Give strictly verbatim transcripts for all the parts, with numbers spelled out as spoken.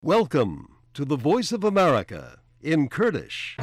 Welcome to the Voice of America in Kurdish.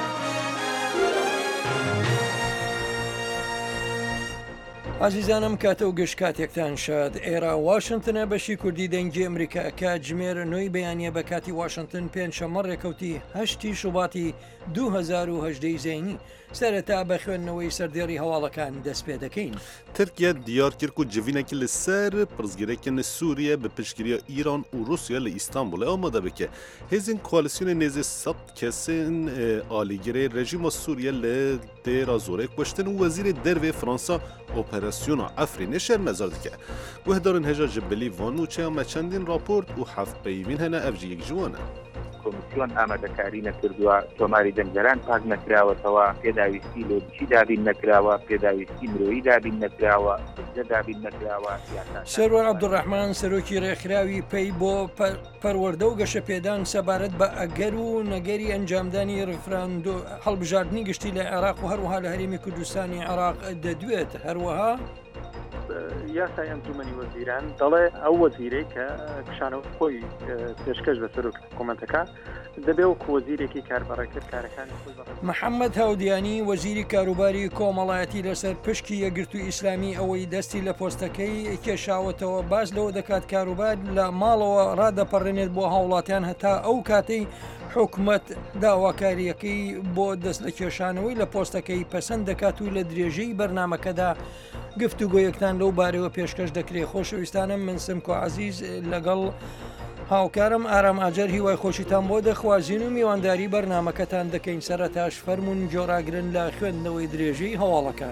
عزیزانم کاتە و گەشت کاتێکتان شاد ئێرە واشنگتنە بەشی کوردی دەنگی ئەمریکا کاتژمێر نوۆی بەیانیە بە کاتی واشنگتن پێنجشەممە ڕێکەوتی هەشتی شوباتی دوو هەزار و هەژدە زەینی سەرەتا بە خوێندنەوەی سەردێڕی هەواڵەکان دەست پێ دەکەین. ترکیە دیار کرد و جڤینێکی لەسەر پرزگیرێکی سووریە بە پشتگیریە ئیران و رووسیا لە ئیستانبول ئەومەدە بکە هێزین کوالسیۆنە نێزێ سەد کەسن ئالیگرێ رژیمە سووریە لە دێرا زۆرێک کوشتن و وەزیری دەروێ فرانسا ئۆپەراسیۆنا ئەفرینە شەرمەزار دکە گوهدارن هێژا جبلی وان و چەمە چەندین راپۆرت و حەفت پەیوین هەنە ئەڤژی یەک جوانە. کۆمیسیۆن ئامادەکاری نەکردووە تۆماری دەنگەران پاک نەکراوەتەوە پێداویستی لە بچی دابین نەکراوە پێداویستی مرۆیی دابین نەکراوە جە دابین نەکراوە. سەروەر عەبدوڕەحمان سەرۆکی ڕێکخراوی پێی بۆ پەروەردە و گەشە پێدان سەبارەت بە ئەگەر و نەگەری ئەنجامدانی ڕفراندۆ هەڵبژاردننی گشتی لە عێراق و هەروەها لە هەرێمی کوردستانی عێراق دەدوێت هەروەها یاسای ئەنجومەنی وەزیران دەڵێ ئەو وەزیرەی کە کشانەوە خۆی پێشکەش بە سەر حکوومەتەکە دەبێ و وەزیرێکی کاربڕێکرد کارەکانی محەممەد هاودیانی وەزیری کاروباری کۆمەڵایەتی لەسەر پشکی یەکگرتووی ئیسلامی ئەوەی دەستی لە پۆستەکەی کێشاوەتەوە باز لەوە دەکات کاروبار لە ماڵەوە ڕادەپەڕێنێت بۆ هاوڵاتیان هەتا ئەو کاتەی حکومت داواکاریەکەی بۆ دەست لە کێشانەوەی لە پۆستەکەی پەسەند دەکات و لە درێژەی بەرنمەکەدا گفتوگۆیەکتان لەو بارەوە پێشکەش دەکرێت. خۆشەویستانم من سمکۆ عەزیز لەگەڵ هاوکارم ئارام ئاجەر هیوای خۆشیتان بۆ دەخوازیین و میوانداری بەرنمەکەتان دەکەین. سەرەتاش فەرمونون جۆراگرن لە خوێندنەوەی درێژەی هەواڵەکان.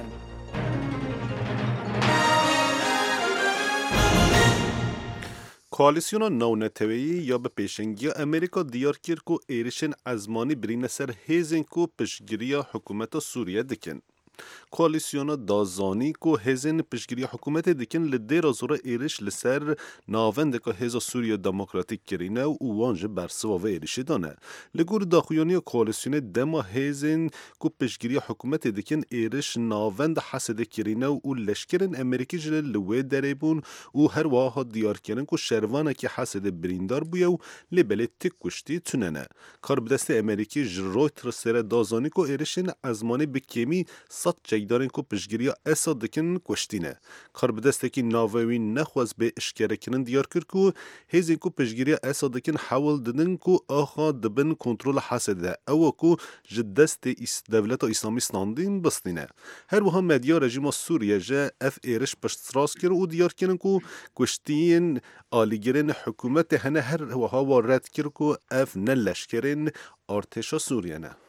کوالسیۆنا ناونەتەوەیی یا بە پێشەنگیە ئەمریکا دیار کرد و ێرشên ئەزمانی برینە سەر هێزên ku piştgiriya hikûmeta Sûriye dikin. Koalisyona dazanî ku hêzên piştgiriya hikûmetê dikin li dêra zora êriş li ser navendeka Hêza Sûriya Demokratîk kirîne û wan ji bersiva vê êrişê dane. Li gor daxuyaniya koalisyonê dema hêzên ku piştgiriya hikûmetê dikin êriş navenda Hesedê kirîne û leşkerên Amerîkî ji li wê derê bûn û her wiha diyarkirin ku şervanekî Hesedê birîndar bûye û lê belê tik kuştî tunene. Karbidestê Amerîkî ji Reuters re dazanî ku êrişên ezmanî bi kêmî sed çekdarên ku piştgiriya Esad dikin kuştîne. Karbidestekî navewî nexwaz bê işkerekirin diyar kir ku hêzên ku piştgiriya Esad dikin hewil didin ku axa dibin kontrola Hesedê ew ku ji destê Devleta İslamî standîn bistîne. Her wiha medya rejîma Sûriye ji ev êriş piştras kir û diyar kirin ku kuştiyên alîgirên hikûmetê hene her wiha wa red kir ku ev ne leşkerên artêşa Sûriye ne.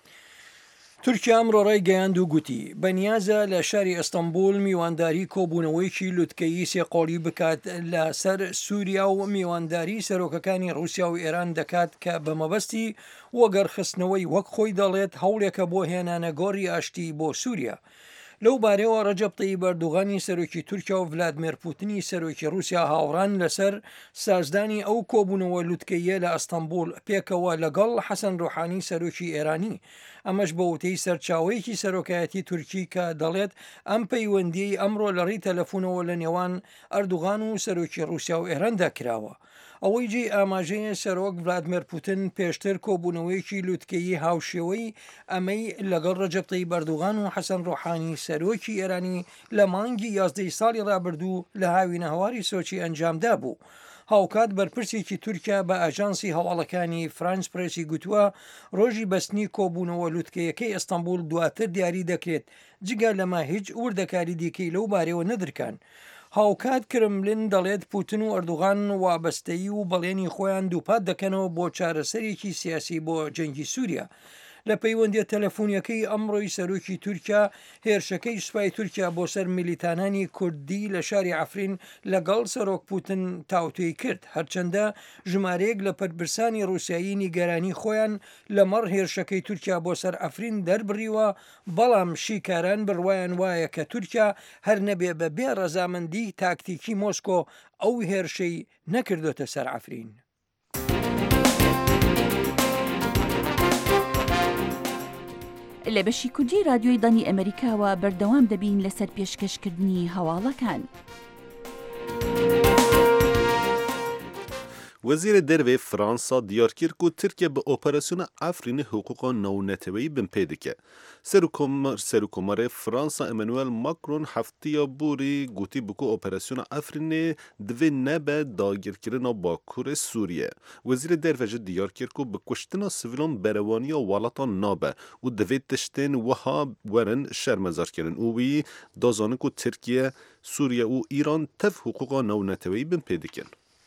تورکیا ئەمڕۆ ڕای گەیاند و گوتی بەنیازە لە شاری ئەستەمبول میوانداری کۆبوونەوەیکی لوتکەیی سێقۆڵی بکات لە سەر سووریا و میوانداری سەرۆکەکانی رووسیا و ئێران دەکات کە بە مەبەستی وەگەڕخستنەوەی وەک خۆی دەڵێت هەوڵێکە بۆ هێنانە گۆڕی ئاشتی بۆ سووریا. لەو بارەوە ڕەجەب تەیب ئەردوغانی سەرۆکی تورکیا و ڤلادیمیر پوتینی سەرۆکی رووسیا هاوڕان لەسەر سازدانی ئەو کۆبوونەوە لوتکەیە لە ئەستەمبول پێکەوە لەگەڵ حەسەن ڕۆحانی سەرۆکی ئێرانی. ئەمەش بە وتەی سەرچاوەیەکی سەرۆکایەتی تورکی کە دەڵێت ئەم پەیوەندیەی ئەمڕۆ لە ڕێی تەلەفۆنەوە لە نێوان ئەردوغان و سەرۆکی رووسیا و ئێراندا کراوە. ئەوەی جێ ئاماژەیە سەرۆک ڤلادیمیر پوتین پێشتر کۆبوونەوەیەکی لوتکەیی هاوشێوەی ئەمەی لەگەڵ ڕەجەب تەیب ئەردوغان و حەسەن ڕۆحانی سەرۆکی ئێرانی لە مانگی یازدەی ساڵی ڕابردوو لە هاوینە هەواری سۆچی ئەنجامدا بوو. هاوکات بەرپرسێکی تورکیا بە ئاژانسی هەواڵەکانی فرانس پرێسی گوتووە ڕۆژی بەستنی کۆبوونەوە لوتکەیەکەی ئەستەمبول دواتر دیاری دەکرێت جگە لەمە هیچ وردەکاری دیکەی لەو بارەوە نەدرکان. هاوکات کرملین دەڵێت پوتین و ئەردوغان وابەستەیی و بەڵێنی خۆیان دووپات دەکەنەوە بۆ چارەسەرێکی سیاسی بۆ جەنگی سووریا. لە پەیوەندیە تەلەفۆنیەکەی ئەمڕۆی سەرۆکی تورکیا هێرشەکەی سوپای تورکیا بۆ سەر میلیتانانی کوردی لە شاری عەفرین لەگەڵ سەرۆک پوتین تاوتوێی کرد هەرچەندە ژمارەیەک لە پەرپرسانی رووسایی نیگەرانی خۆیان لەمەڕ هێرشەکەی تورکیا بۆ سەر عەفرین دەربڕیوە بەڵام شیکاران بڕوایان وایە کە تورکیا هەر نەبێ بە بێ ڕەزامەندی تاکتیکی مۆسکۆ ئەو هێرشەی نەکردوتە سەر عەفرین. لە بەشی کوردی رادیۆی دانی ئەمریکاوە بەردەوام دەبین لەسەر پێشکەشکردنی هەواڵەکان. وزیر دروی فرانسا دیار کرد که ترکیه به اپراسیون افرین حقوق نونتوی بن پیدکه. سروکمار فرانسا امانوئل ماکرون هفته بوری گوتی بکو اپراسیون افرین دوی نبه داگیر کردن باکور سوریه. وزیر دروی دیار کرد که به کشتن سویلان بروانی و والاتان نابه و دوی تشتین وها ورن شرمزار کردن. اوی دازانه که ترکیه، سوریه و ایران تف حقوق نونتوی بن پیدکن.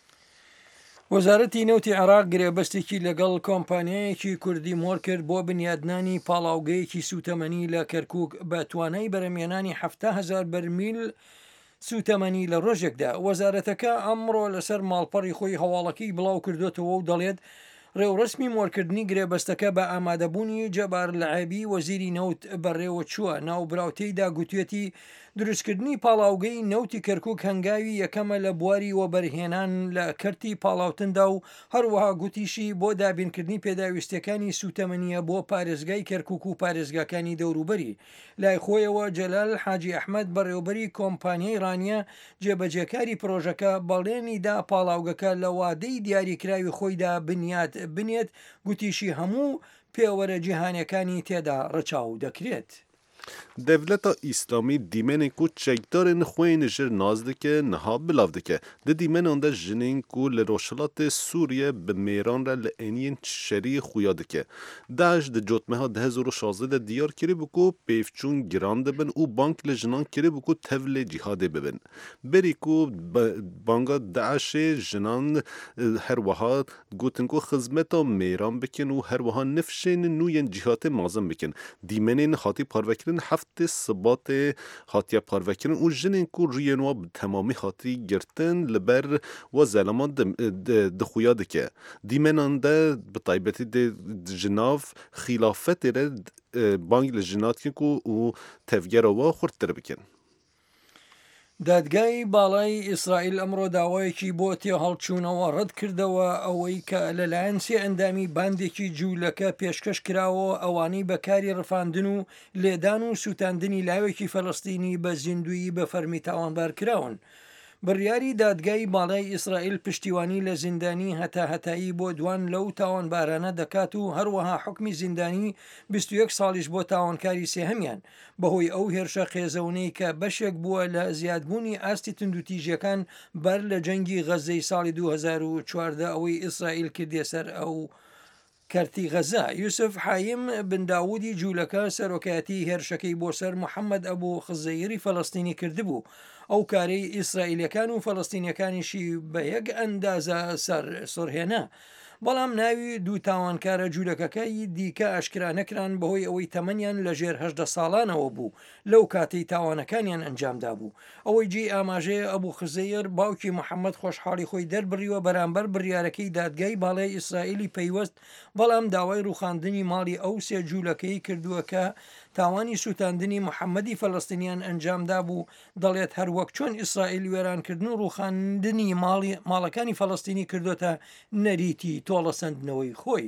وەزارەتی نەوتی عێراق گرێبەستێکی لەگەڵ کۆمپانیایەکی کوردی مۆر کرد بۆ بنیادنانی پاڵاوگەیەکی سوتەمەنی لە کەرکووک بە توانای بەرەمێنانی هەفتە هەزار بەرمیل سوتەمەنی لە ڕۆژێکدا. وەزارەتەکە ئەمڕۆ لەسەر ماڵپەڕی خۆی هەواڵەکەی بڵاو کردوتەوە و دەڵێت ڕێوڕسمی مۆرکردنی گرێبەستەکە بە ئامادەبوونی جەبار لەعەبی وەزیری نەوت بەڕێوە چووە. ناوبراوتەیدا گوتوێتی دروستکردنی پاڵاوگەی نەوتی کەرکووک هەنگاوی یەکەمە لە بواری وەبەرهێنان لە کەرتی پاڵاوتندا و هەروەها گوتیشی بۆ دابینکردنی پێداویستەکانی سوتەمەنیە بۆ پارێزگای کەرکووک و پارێزگاکانی دەوروبەری. لای خۆیەوە جەلال حاجی ئەحمەد بەڕێوەبەری کۆمپانیای ڕانیە جێبەجێکاری پرۆژەکە بەڵێنیدا پاڵاوگەکە لە وادەی دیاریکراوی خۆیدا بنیات بنێت. گوتیشی هەموو پێوەرە جیهانیەکانی تێدا ڕەچاو دەکرێت. دولتا اسلامی دیمن کو چکدارن خوین جر نازدکه نها بلاودکه ده دیمن آنده جنین کو لروشلات سوریه به میران را لعنین شری خویادکه داعش ده جوتمه ها ده هزار و شازده دیار کری بکو پیفچون گرانده بن او بانک لجنان کری بکو تول جهاده ببن بری کو بانگا داعش جنان هر وها گوتن کو خدمتا میران بکن و هر وها نفشین نوین جهات مازم بکن دیمنین خاطی پاروکرین هفته سبات خاطی پاروکرین و جنین کو ریانوا تمامی خاطی گرتن لبر و زلمان دخویا دکه دیمنان ده بطایبتی ده جناف خلافت ده بانگ لجنات کن کو و تفگر و خورد تر بکن. دادگای باڵای ئیسرائیل ئەمڕۆ داوایەکی بۆ تێ هەڵچوونەوە ڕەت کردەوە ئەوەی کە لەلایەن سێ ئەندامی باندێکی جوولەکە پێشکەش کراوە ئەوانەی بەکاری ڕفاندن و لێدان و سووتاندنی لاوێکی فەڵەستینی بە زیندویی بە فەرمی تاوانبار کراون. بڕیاری دادگای باڵای ئیسرائیل پشتیوانی لە زیندانی هەتا هەتایی بۆ دوان لەو تاوانبارانە دەکات و هەروەها حکمی زیندانی بیست و یەک ساڵیش بۆ تاوانکاری سێهەمیان بەهۆی ئەو هێرشە خێزەونەی کە بەشێک بووە لە زیادبوونی ئاستی تندوتیژەکان بەر لە جەنگی غەزەی ساڵی دوو هەزار و چواردە ئەوەی ئیسرائیل کردێ سەر ئەو کەرتی غەزا. یوسف حایم بنداودی جوولەکە سەرۆکایەتی هێرشەکەی بۆ سەر محەممەد ئەبوو خزەیری فەڵەستینی کردبوو. ئەو کارەی ئیسرائیلەکان و فەڵەستینیەکانیشی بە یەک ئەندازە سەر سڕهێنا. بەڵام ناوی دوو تاوانکارە جوولەکەکەی دیکە ئاشکرا نەکران بەهۆی ئەوەی تەمەنیان لە ژێر هەژدە ساڵانەوە بوو لەو کاتەی تاوانەکانیان ئەنجامدا بوو. ئەوەی جێ ئاماژەیە ئەبوو خزەیر باوکی محەممەد خۆشحاڵی خۆی دەربڕیوە بەرامبەر بڕیارەکەی دادگای باڵای ئیسرائیلی پەیوەست بەڵام داوای ڕوخاندنی ماڵی ئەو سێ جوولەکەی کردووە کە تاوانی سووتاندنی محەممەدی فەڵەستینیان ئەنجامدا بوو. دەڵێت هەروەک چۆن ئیسرائیل وێرانکردن و ڕوخاندنی ماڵەکانی فەڵەستینی کردوتە نەریتی تۆڵە سندنەوەی خۆی.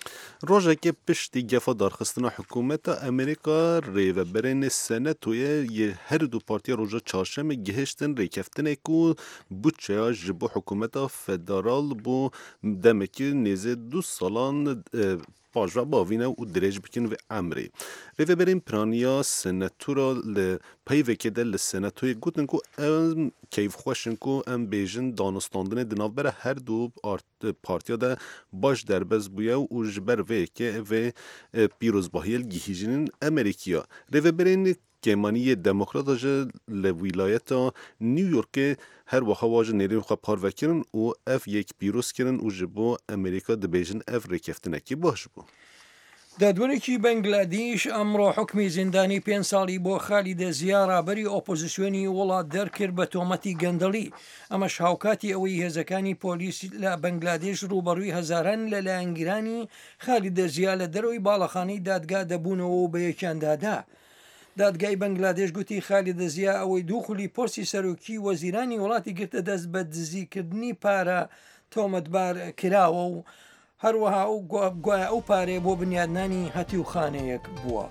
روزی پشتی گفت درخواستن حکومت امریکا ریوبرین سنتوی یه هر دو پارتی روز چهارشنبه گهشتن ریکفتن کو بودجه جبو حکومت فدرال بو دمکی نیزه دو سالان پاجرا باوینه و درج بکن و امری ریوبرین پرانیا سنتورا ل پیو کده ل سنتوی گوتن کو ام کیف خوشن کو ام بیژن دانستاندن دنابر هر دو پارتیا ده باش دربز بویا و جبر و که و پیروزباهی الگیهیجین امریکیا ریوبرین کمانی دموکرات جه لولایت نیویورک هر وقت واجه نیریم خواه پار وکرن و اف یک پیروز کرن و جبو امریکا دبیجن اف ریکفتنکی باش بو. دادوەرێکی بەنگلادیش ئەمڕۆ حکمی زیندانی پێنج ساڵی بۆ خالیدە زیا ڕابەری ئۆپۆزیسیۆنی وڵات دەرکرد بە تۆمەتی گەندەڵی. ئەمەش هاوکاتی ئەوەی هێزەکانی پۆلیس لە بەنگلادێش ڕوبەڕووی هەزاران لە لایەنگیرانی خالیدە زیا لە دەرەوەی باڵەخانەی دادگا دەبوونەوە و بە یەکیاندادا. دادگای بەنگلادێش گوتی خالیدە زیا ئەوەی دووخلی پۆستی سەرۆکی وەزیرانی وڵاتی گرتە دەست بە دزیکردنی پارە تۆمەتبار کراوە و هەروەها ئەو گوایە ئەو پارێ بۆ بنیادنانی هەتیوخانەیەک بووە.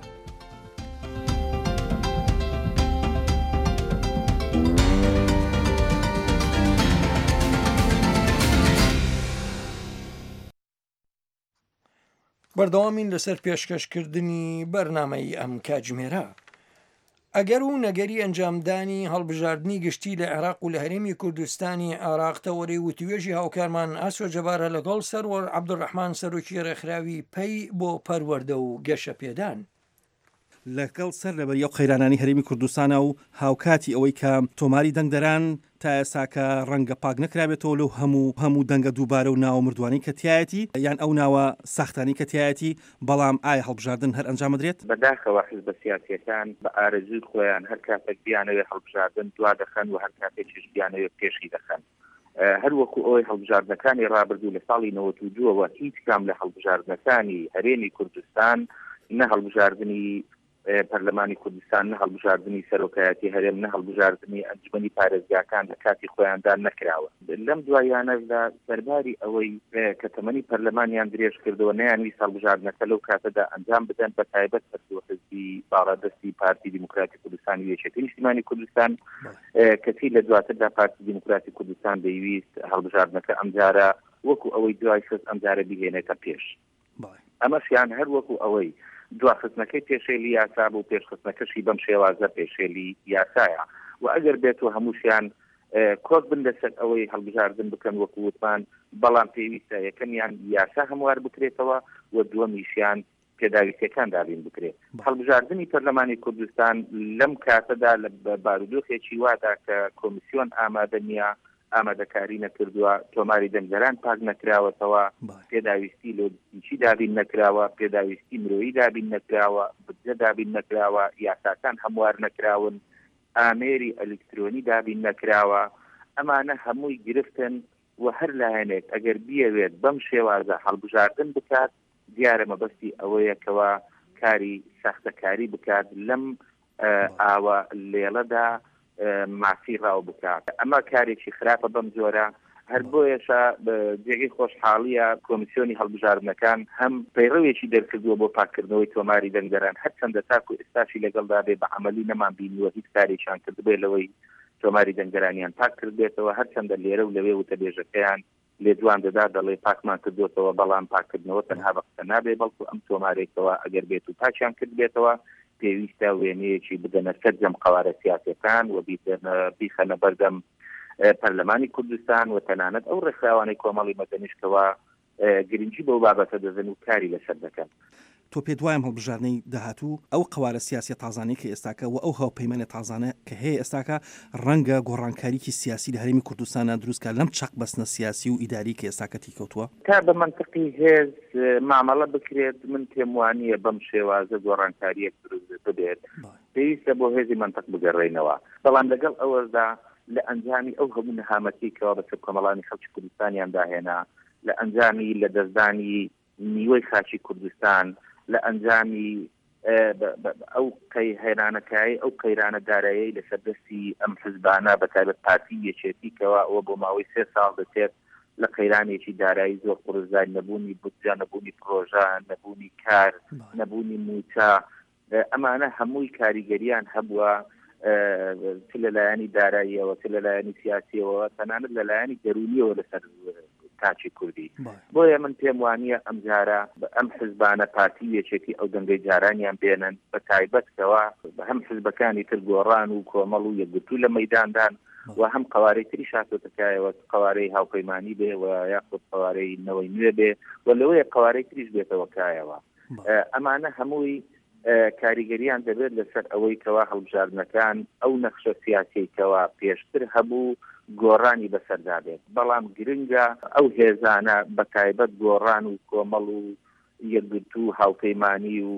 بەردەوامین لەسەر پێشکەشکردنی بەرنامەی ئەم کاتژمێرە. ئەگەر و نەگەری ئەنجامدانی هەڵبژاردننی گشتی لە عێراق و لە هەرێمی کوردستانی عێراقتەوەری وتوێژی هاوکارمان ئاسۆ جەبارە لەگەڵ سەروەر عەبدوڕەحمان سەرۆکی ڕێکخراوی پەی بۆ پەروەردە و گەشە پێدان. لەگەڵ سەر لەبەری ئەو قەیرانانی هەرێمی کوردستانە و هاوکاتی ئەوەی کە تۆماری دەنگدەران تا ئێساکە ڕەنگە پاک نەکرابێتەوە لەو هەموو هەموو دەنگە دووبارە و ناوە مردوانی کە تایەتی یان ئەو ناوە ساختانی کە تایەتی، بەڵام ئایا هەڵبژاردن هەر ئەنجام بدرێت؟ بەداخەوە حیزبە سیاسیەکان بە ئارەزوی خۆیان هەر کاتێک بیانەوێ هەڵبژاردن دوا دەخەن و هەر کاتێکیش بیانەوێ پێشی دەخەن. هەر وەکو ئەوەی هەڵبژاردنەکانی ڕابردوو لە ساڵی نەوەت و دووەوە هیچ کام لە هەڵبژاردنەکانی هەرێمی کوردستان نە هەڵبژاردننی پەرلەمانی کوردستان، نە هەڵبژاردننی سەرۆکایەتی هەرێم، نە هەڵبژاردننی ئەنجومەنی پارێزگاکان لە کاتی خۆیاندا نەکراوە. لەم دوایانەدا سەرباری ئەوەی کە تەمەنی پەرلەمانیان درێژ کردەوە نەیانویست هەڵبژاردنەکە لەو کاتەدا ئەنجام بدەن، بە تایبەت بەسوە حزبی باڕادەستی پارتی دیموکراتی کوردستانی یەکێتی نیشتیمانی کوردستان کەچی لە دواتردا پارتی دیموکراتی کوردستان دەیویست هەڵبژاردنەکە ئەمجارە وەکو ئەوەی دوای خست ئەمجارە بهێنێتە پێش. ئەمەشیان هەر وەکو ئەوەی دواخستنەکەی پێشێلی یاسا بوو، پێشخستنەکەشی بەم شێوازە پێشێلی یاسایە و ئەگەر بێتەوە هەمووشیان کۆت بن لەسەر ئەوەی هەڵبژاردن بکەن وەکو وتمان، بەڵام پێویستە یەکەمیان یاسا هەموار بکرێتەوە و دووەمیشیان پێداویستەکان دابین بکرێت. هەڵبژاردننی پەرلەمانی کوردستان لەم کاتەدا لە بارودۆخێکی وادا کە کۆمیسیۆن ئامادە نییە، ئامادەکاری نەکردووە، تۆماری دەنگدەران پاک نەکراوەتەوە، پێداویستی لۆجستیکی دابین نەکراوە، پێداویستی مرۆیی دابین نەکراوە، بودجە دابین نەکراوە، یاساکان هەموار نەکراون، ئامێری ئەلکترۆنی دابین نەکراوە. ئەمانە هەمووی گرفتن و هەر لایەنێک ئەگەر بیەوێت بەم شێوازە هەڵبژاردن بکات، دیارە مەبەستی ئەوەیەکەوە کاری ساختەکاری بکات لەم ئاوە لێڵەدا مافی ڕاو بکات. ئەمە کارێکی خراپە بەم جۆرە. هەر بۆیەشە جێگەی خۆشحاڵیە کۆمیسیۆنی هەڵبژاردنەکان هەم پەیڕەوێکی دەرکردووە بۆ پاکردنەوەی تۆماری دەنگدەران، هەرچەندە تاکو ئێستاشی لەگەڵدا بێ بە عەمەلی نەمان بینیوە هیچ کارێکیان کردبێ لەوەی تۆماری دەنگدەرانیان پاک کردبێتەوە، هەرچەندە لێرە و لەوێ وتەبێژەکەیان لێ جوان دەدا دەڵێ پاکمان کردوێتەوە، بەڵام پاکردنەوە تەنها بە قسە نابێ، بەڵکو ئەم تۆمارێکەوە ئەگەر بێت و پاکیان کردبێتەوە پێویستە وێنەیەکی بدەنە سەرجەم قەوارە سیاسیەکان و بیخەنە بەردەم پەرلەمانی کوردستان و تەنانەت ئەو ڕێکخراوانەی کۆمەڵی مەدەنیشتەوە گرنگی بەو بابەتە دەزن و کاری لەسەر دەکەن. تۆ پێ دوایم هەڵبژاردنەی داهاتوو ئەو قەوارە سیاسی تازانەی کە ئێستاکە و ئەو هاوپەیمانە تازانە کە هەیە ئێستاکە ڕەنگە گۆڕانکاریکی سیاسی لە هەرێمی کوردستانە دروستکە لەم چەق بەستنە سیاسی و ئیداری کە ئێستاکە تیکەوتووە تا بە منطقی هێز مامەڵە بکرێت. من پێم وانییە بەم شێوازە گۆڕانکاریەک دروست ببێت، پێویستە بۆ هێزی منطق بگەڕێنەوە، بەڵام لەگەڵ ئەوەشدا لە ئەنجامی ئەو هەموو نەهامەتی کەەوە بەسەر کۆمەڵانی خەڵکی کوردستانیان داهێنا، لە ئەنجامی لە دەستدانی نیوەی خاچی کوردستان، لە ئەنجامی ئەو قەی هێرانەکایی ئەو قەیرانە دارایی لەسەر دەستی ئەم حزبانە بە تایبەت پارتی یەکێتیکەوە ئەوە بۆ ماوەی سێ ساڵ دەچێت لە قەیرانێکی دارایی زۆر قورزای، نەبوونی بودجە، نەبوونی پرۆژە، نەبوونی کار، نەبوونی موچە، ئەمانە هەمووی کاریگەریان هەبووە چ لەلایەنی داراییەوە، چ لەلایەنی سیاسیەوە، تەنانەت لەلایەنی دەرونیەوە لەسەر تاچی کوردی. بۆیە من پێم وانییە ئەم جارە ئەم حزبانە پارتی یەکێتی ئەو دەنگەی جارانیان بێنن، بە تایبەتەوە هەم حزبەکانی تر گۆڕان و کۆمەڵ و یەکگرتوو لە مەیداندان و هەم قوارەی تری شاتۆتەکایەوە، قوارەی هاوپەیمانی بێ و یاخود قوارەی نەوەی نوێ بێ و لەوەیە قوارەی تریش بێتەوە کایەوە. ئەمانە هەمووی کاریگەریان دەبێت لەسەر ئەوەی کەوا هەڵبژاردنەکان ئەو نەخشە سیاسییکەوە پێشتر هەبوو گۆڕانی بەسەردا بێت، بەڵام گرنگە ئەو هێزانە بە تایبەت گۆڕان و کۆمەڵ و یەکگرتوو هاوپەیمانی و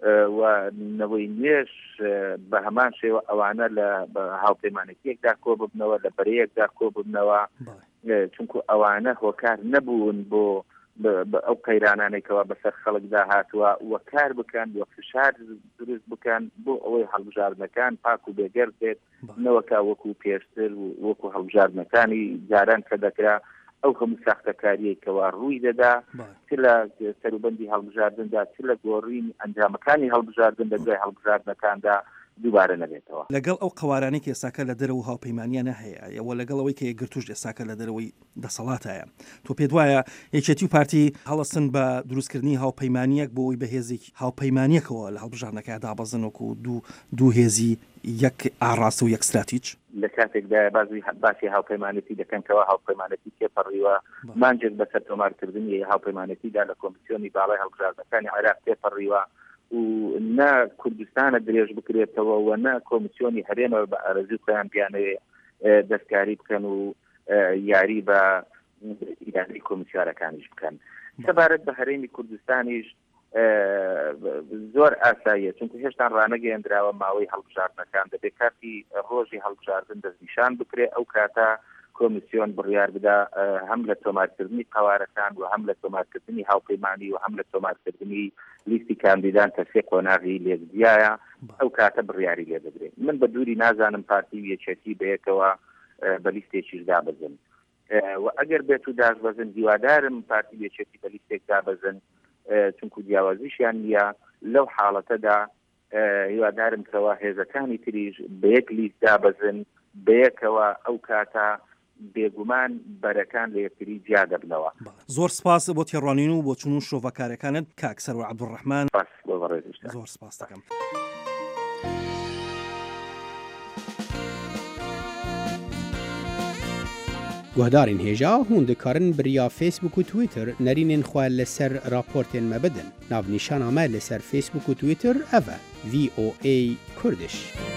نەوەی نوێش بە هەمان شێوە ئەوانە لە هاوپەیمانێکیەکدا کۆ ببنەوە، لە بەرەیەکدا کۆ ببنەوە، چونکو ئەوانە هۆکار نەبوون بۆ ئەو قەیرانانێکەوە بەسەر خەڵکدا هاتووە وە کار بکەن وە فشار دروست بکەن بۆ ئەوەی هەڵبژاردنەکان پاک و بێگەر بێت، نەوەکە وەکو پێشتر و وەکو هەڵبژاردنەکانی جاران کە دەکرا ئەو هەموو ساختەکاریەکەوە ڕووی دەدا، چ لە سەروبەندی هەڵبژاردندا، چ لە گۆڕین ئەنجامەکانی هەڵبژاردن لە دوای هەڵبژاردنەکاندا دووبارە نەبێتەوە. لەگەڵ ئەو قوارانەی کە ئێساکە لە دەرەوە هاوپەیمانیانە هەیە ئەوە لەگەڵ ئەوەی کە گرتوش ئێساکە لە دەرەوەی دەسەڵاتایە تۆ پێت وایە یەکێتی و پارتی هەڵەسن بە دروستکردنی هاوپەیمانیەک بۆ ئەوی بەهێزێکی هاوپەیمانیەکەوە لە هەڵبژارنەکە دابەزنەوە و دوو دوو هێزی یەک ئاڕاستە و یەک استراتیج لە کاتێکدا بازی باسی هاوپەیمانەتی دەکەنکەوە هاوپەیمانەتی تێپەڕیوە مانجێک بەسەر تۆمارکردنی هاوپەیمانەتیدا لە کۆمیسیۆنی باڵای هەڵبژاردنەکانی عێراق تێپەڕیوە و نا کوردستانە درێژ بکرێتەوە و نا کۆمیسیۆنی هەرێمە بە ئارەزوی خۆیان بیانەوێ دەستکاری بکەن و یاری بە ئیداری کۆمیسیارەکانیش بکەن. سەبارەت بە هەرێمی کوردستانیش زۆر ئاساییە چونکە هێشتا ڕانەگەیەندراوە ماوەی هەڵبژاردنەکان دەبێت کاتی ڕۆژی هەڵبژاردن دەستنیشان بکرێ ئەو کاتە کۆمیسیۆن بڕیار بدا هەم لە تۆمارکردنی قوارەکان و هەم لە تۆمارکردنی هاوپەیمانی و هەم لە تۆمارکردنی لیستی کاندیدان کەسێک قۆناغی لێکدایە ئەو کاتە بڕیاری لێ دەبرێت. من بە دووری نازانم پارتی یەکێتی بەیەکەوە بە لیستێکیش دابەزن و ئەگەر بێت و داشبەزن دیوادارم پارتی یەکێتی بە لیستێک دابەزن چونکو جیاوازیشیان نییە لەو حاڵەتەدا هیوادارم کەەوە هێزەکانی تریش بە یەک لیست دابەزن بەیەکەوە ئەو کاتە بێگومان بەرەکان لە یەکتری جیا دەبنەوە. زۆر سپاس بۆ تێڕوانین و بۆ چون و شۆڤەکارەکانت کاک سەروەر عەبدوڕەحمان. زۆر سپاس دەکەم. گوهدارین هێژا هون دikarin biriya Facebook و Twitter nərînên xwe li ser raportên me bidin. Navnîşana me li ser Facebook û Twitter ev e V O A Kurdish.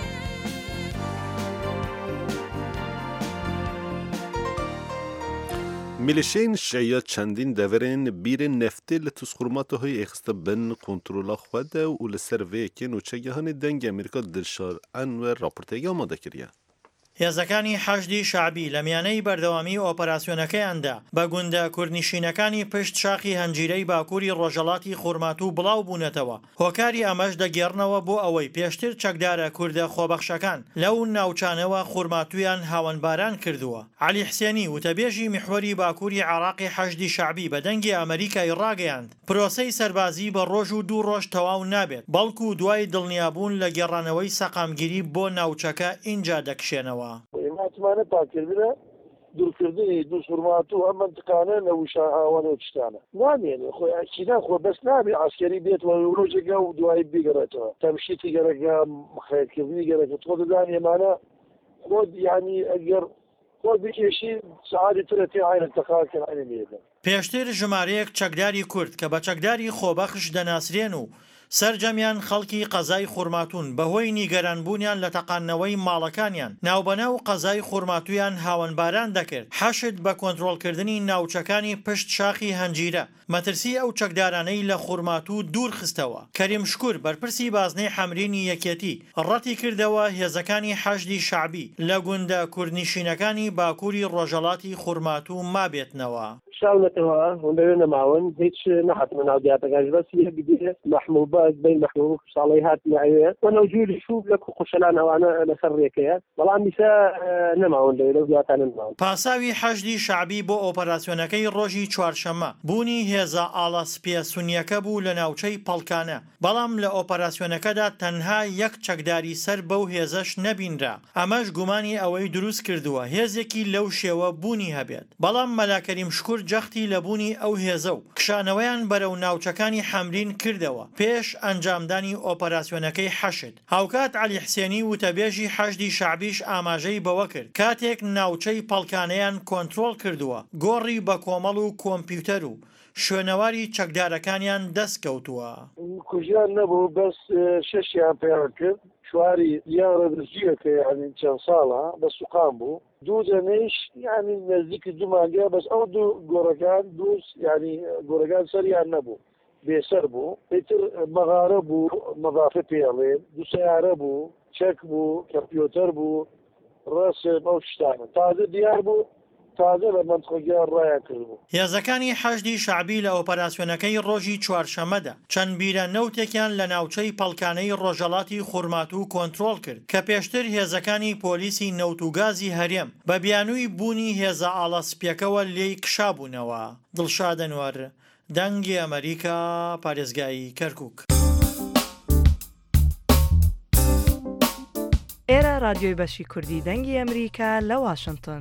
میلیشین شیعه چندین دورین بیرین نفتی لتسخورماتو های اخسته بن کنترولا خود و لسر ویکین و چگهان دنگ امریکا دلشار انو راپورتگی آماده کریه. هێزەکانی حەشدی شعبی لە میانەی بەردەوامی ئۆپەراسیۆنەکەیاندا بە گوندە کوردنشینەکانی پشت شاخی هەنجیرەی باکووری ڕۆژەڵاتی خوڕماتوو بڵاو بوونەتەوە. هۆکاری ئەمەش دەگێڕنەوە بۆ ئەوەی پێشتر چەکدارە کوردە خۆبەخشەکان لەو ناوچانەوە خوڕماتویان هاوەنباران کردووە. عەلی حسێنی وتەبێژی میحوەری باکووری عێراقی حەشدی شعبی بە دەنگی ئەمریکای ڕاگەیاند پرۆسەی سەربازی بە ڕۆژ و دوو ڕۆژ تەواو نابێت بەڵکو دوای دڵنیابوون لە گێڕانەوەی سەقامگیری بۆ ناوچەکە ئینجا دەکشێنەوە. ئێماتمانە پاکردنە دوورکردنی دوو سوورمات و ئەم منتقانە لە وشە ئاوانە تشتانە نامێنێ خۆی ئەچینا خۆ بەس نابێ عسکەری بێتەوە ڕۆژێکە و دوای بیگەڕێتەوە تەمشیتی گەرەکە خەیرکردنی گەرەکە تۆ دەدان ئێمانە خۆت یعنی ئەگەر خۆت بکێشی سەعاتی ترە تێ عینە تەقاکەن عینە لێدە. پێشتر ژمارەیەک چەکداری کورد کە بە چەکداری خۆبەخش دەناسرێن و سەرجەمیان خەڵکی قەزای خوڕماتون بەهۆی نیگەرانبوونیان لە تەقانەوەی ماڵەکانیان ناوبەناو قەزای خوڕماتویان هاوەنباران دەکرد حەشت بە کۆنتڕۆڵکردنی ناوچەکانی پشت شاخی هەنجیرە مەترسی ئەو چەکدارانەی لە خوڕماتوو دوور خستەوە. کەریم شکور بەرپرسی بازنەی حەمرینی یەکێتی ڕەتی کردەوە هێزەکانی حەشدی شعبی لە گوندە کوردنشینەکانی باکووری ڕۆژەڵاتی خوڕماتوو مابێتنەوە. شاونەتەوە هەندێک نەماون هیچ نەهاتمە ناو دیاتەکانش بەس یەک بێ محموبات بین محموب ساڵی هاتی عەوێ وەنەوجوری شوب لە خوشەلان ئەوانە لەسەر ڕێکەیە بەڵام میسە نەماون لە لەو دیاتانە نەماون. پاساوی حەشدی شعبی بۆ ئۆپەراسیۆنەکەی ڕۆژی چوارشەممە بوونی هێزە ئاڵاسپێ سونیەکە بوو لە ناوچەی پەڵکانە بەڵام لە ئۆپەراسیۆنەکەدا تەنها یەک چەکداری سەر بەو هێزەش نەبینرا ئەمەش گومانی ئەوەی دروست کردووە هێزێکی لەو شێوە بوونی هەبێت بەڵام مەلاکەریم شکور جەختی لە بوونی ئەو هێزە و کشانەوەیان بەرەو ناوچەکانی حەمرین کردەوە پێش ئەنجامدانی ئۆپەراسیۆنەکەی حەشد. هاوکات عەلی حسێنی وتەبێژی حەشدی شعبیش ئاماژەی بەوە کرد کاتێک ناوچەی پەڵکانەیان کۆنتڕۆڵ کردووە گۆڕی بە کۆمەڵ و کۆمپیوتەر و شوێنەواری چەکدارەکانیان دەست کەوتووە. کوژیان نەبوو بەس شەشیان پێیان کرد شواری یان ڕێبرجیەکە یعنی چەند ساڵە بە سوقام بوو دوو جەنەیش یعنی نزیکی دوو مانگە بەس ئەو دوو گۆڕەکان دوو یعنی گۆڕەکان سەریان نەبوو بێسەر بوو پێتر مەغارە بوو مەضافە پێڵێ دوو سیارە بوو چەک بوو کەمپیۆتەر بوو ڕاستێ ئەو شتانە تازە دیار بوو تازە لە منتقەکە ڕایان کردبوو. هێزەکانی حەشدی شعبی لە ئۆپەراسیۆنەکەی ڕۆژی چوارشەممەدا چەند بیرە نەوتێکیان لە ناوچەی پەڵکانەی ڕۆژەڵاتی خوڕماتوو کۆنتڕۆڵ کرد کە پێشتر هێزەکانی پۆلیسی نەوتوگازی هەرێم بە بیانووی بوونی هێزە ئاڵەسپیەکەوە لێی کشابوونەوە. دڵشاد ئەنوەر دەنگی ئەمریکا پارێزگایی کەرکووک. رادیۆی بەشی کوردی دەنگی ئەمریکا لە واشنگتن.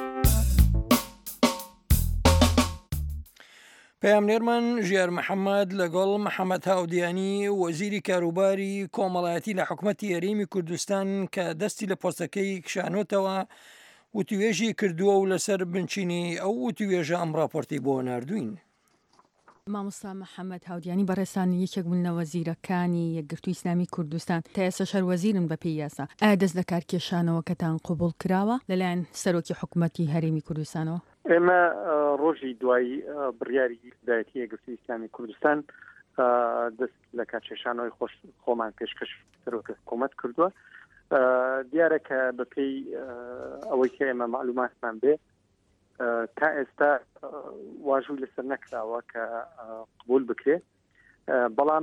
پەیامنێرمان ژیار محەممەد لەگەڵ محەممەد هاودیانی وەزیری کاروباری کۆمەڵایەتی لە حکوومەتی هەرێمی کوردستان کە دەستی لە پۆستەکەی کشانۆتەوە وتوێژی کردووە و لەسەر بنچینی ئەو وتوێژە ئەم راپۆرتی بۆ ناردوین. مامۆستا محەممەد هاودیانی بەڕێستان یەکێک بوون لە وەزیرەکانی یەکگرتووی ئیسلامی کوردستان تا ئێستا شەروەزیرن بە پێی یاسا. ئایا دەست لە کارکێشانەوەکەتان قوبوڵ کراوە لەلایەن سەرۆکی حکوومەتی هەرێمی کوردستانەوە؟ ئێمە ڕۆژی دوایی بڕیاری هیدایەتی یەکگرتووی ئیسلامی کوردستان دەست لە کارکێشانەوەی خۆش خۆمان پێشکەش سەرۆکی حکوومەت کردووە. دیارە کە بەپێی ئەوەی کە ئێمە معلوماتمان بێ تا ئێستا واژووی لەسەر نەکراوە کە قبول بکرێت، بەڵام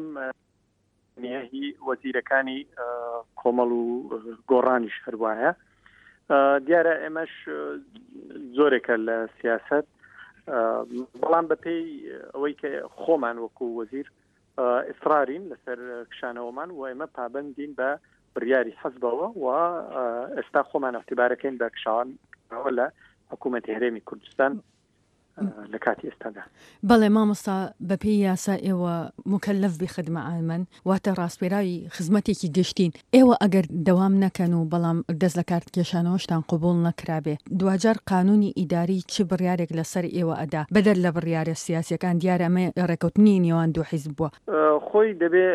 نیەهی وەزیرەکانی کۆمەڵ و گۆڕانیش هەروایە. دیارە ئێمەش زۆرێکە لە سیاست، بەڵام بەپێی ئەوەی کە خۆمان وەکو وەزیر ئیسرارین لەسەر کشانەوەمان و ئێمە پابەندین بە بڕیاری حەزبەوە و ئێستا خۆمان ئەختیبارەکەین بە کشاوانەوە لە حکوومەتی هەرێمی کوردستان لە کاتی ئێستادا. بەڵێ مامۆستا بەپێی یاسا ئێوە مکەلەف بی خدمە ئامن واتە ڕاستپێراوی خزمەتێکی گشتین. ئێوە ئەگەر دەوام نەکەن و بەڵام دەست لە کارکێشانەوەشتان قبول نەکرابێ، دوجار قانونی ئیداری چ بڕیارێک لەسەر ئێوە ئەدا بەدەر لە بڕیارە سیاسیەکان؟ دیارە ئەمە ڕێکەوتنی نێوان دوو حیزب بووە. خۆی دەبێ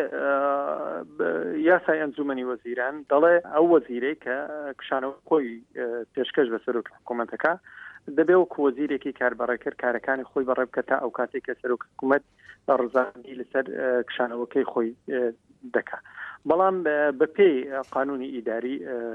یاسای ئەنجومەنی وەزیران دەڵێ ئەو وەزیرەی کە کشانەوە خۆی پێشکەش بە سەرۆکی حکوومەتەکە دەبێ وەکو وەزیرێکی کاربڕێ کرد کارەکانی خۆی بەڕێ بکە تا ئەو کاتێک کە سەرۆکی حکوومەت ڕزاندی لەسەر کشانەوەکەی خۆی دەکا. بەڵام بەپێی قانونی ئیداری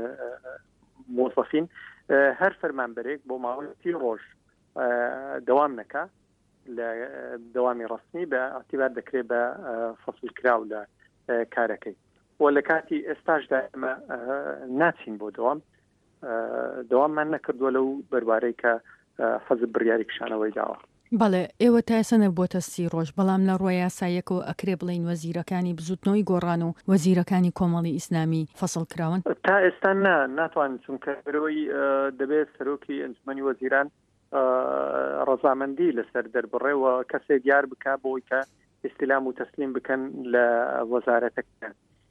موظفین هەر فەرمانبەرێک بۆ ماوەی سی ڕۆژ دەوام نەکا لە دەوامی ڕستنی بە ئەعتیبار دەکرێت بە فەسڵکراو لە کارەکەی و لە کاتی ئێستاشدا ئێمە ناچین بۆ دەوام دەواممان نەکردووە لەو بەروارەی کە حەزب بڕیاری کشانەوەی داوە. بەڵێ ئێوە تا ئێستا نەبووەتە سی ڕۆژ، بەڵام لە ڕۆی یاسایەکەوە ئەکرێ بڵین وەزیرەکانی بزوتنەوەی گۆڕان و وەزیرەکانی کۆمەڵی ئیسلامی فەسڵ کراون؟ تا ئێستا نا ناتوانین، چونکە بەرەوەی دەبێت سەرۆکی ئەنجومەنی وەزیران ڕەزامەندی لەسەر دەربڕێەوە کەسێک دیار بکە بۆی کە ئیستیلام و تەسلیم بکەن لە وەزارەتەکان.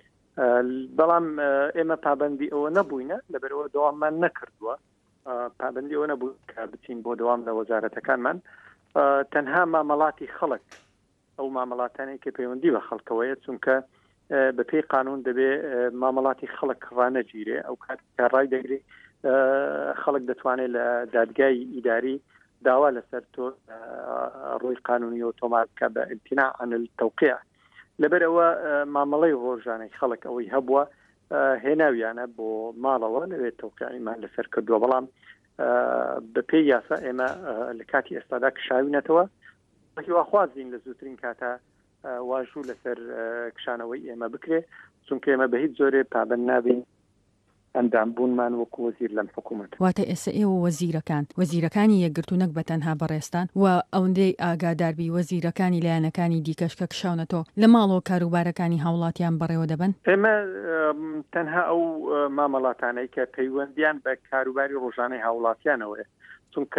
بەڵام ئێمە پابندی ئەوە نەبووینە لەبەرەوە دەواممان نەکردووە، پابندی ئەوە نەبوو کە بچین بۆ دەوام لە وەزارەتەکانمان. تەنها مامەڵاتی خەڵک ئەو مامەڵاتانەی کە پەیوەندی بە خەڵکەوەیە، چونکە بەپێی قانون دەبێ مامەڵاتی خەڵک ڕانەگیرێ. ئەو کاتێک ڕای دەگرێت خەڵک دەتوانێت لە دادگای ئیداری داوا لەسەر تۆ ڕووی قانونیەوە تۆمار بکە بە امتناع عن التوقيع. لەبەرەوە مامەڵەی ڕۆژانەی خەڵک ئەوەی هەبووە هێناویانە بۆ ماڵەوە لەوێت تەوقیعیمان لەسەر کردووە، بەڵام بەپێی یاسا ئێمە لە کاتی ئێستادا کشاوینەتەوە هیواخوازین لە زووترین کاتە واژوو لەسەر کشانەوەی ئێمە بکرێ، چونکە ئێمە بە هیچ زۆرێ پابند نابین ئەندام بوونمان وەکو وەزیر لەم حکوومەت. واتە ئێستا ئێوە وەزیرەکان وەزیرەکانی یەکگرتو نەک بە تەنها بەڕێستان و ئەوەندەی ئاگاداربی وەزیرەکانی لایەنەکانی دیکەش کە کشاونەتەوە لە ماڵەوە کاروبارەکانی هاوڵاتیان بەڕێوە دەبن؟ ئێمە تەنها ئەو مامەڵاتانەی کە پەیوەندیان بە کاروباری ڕۆژانەی هاوڵاتیانەوەیە، چونکە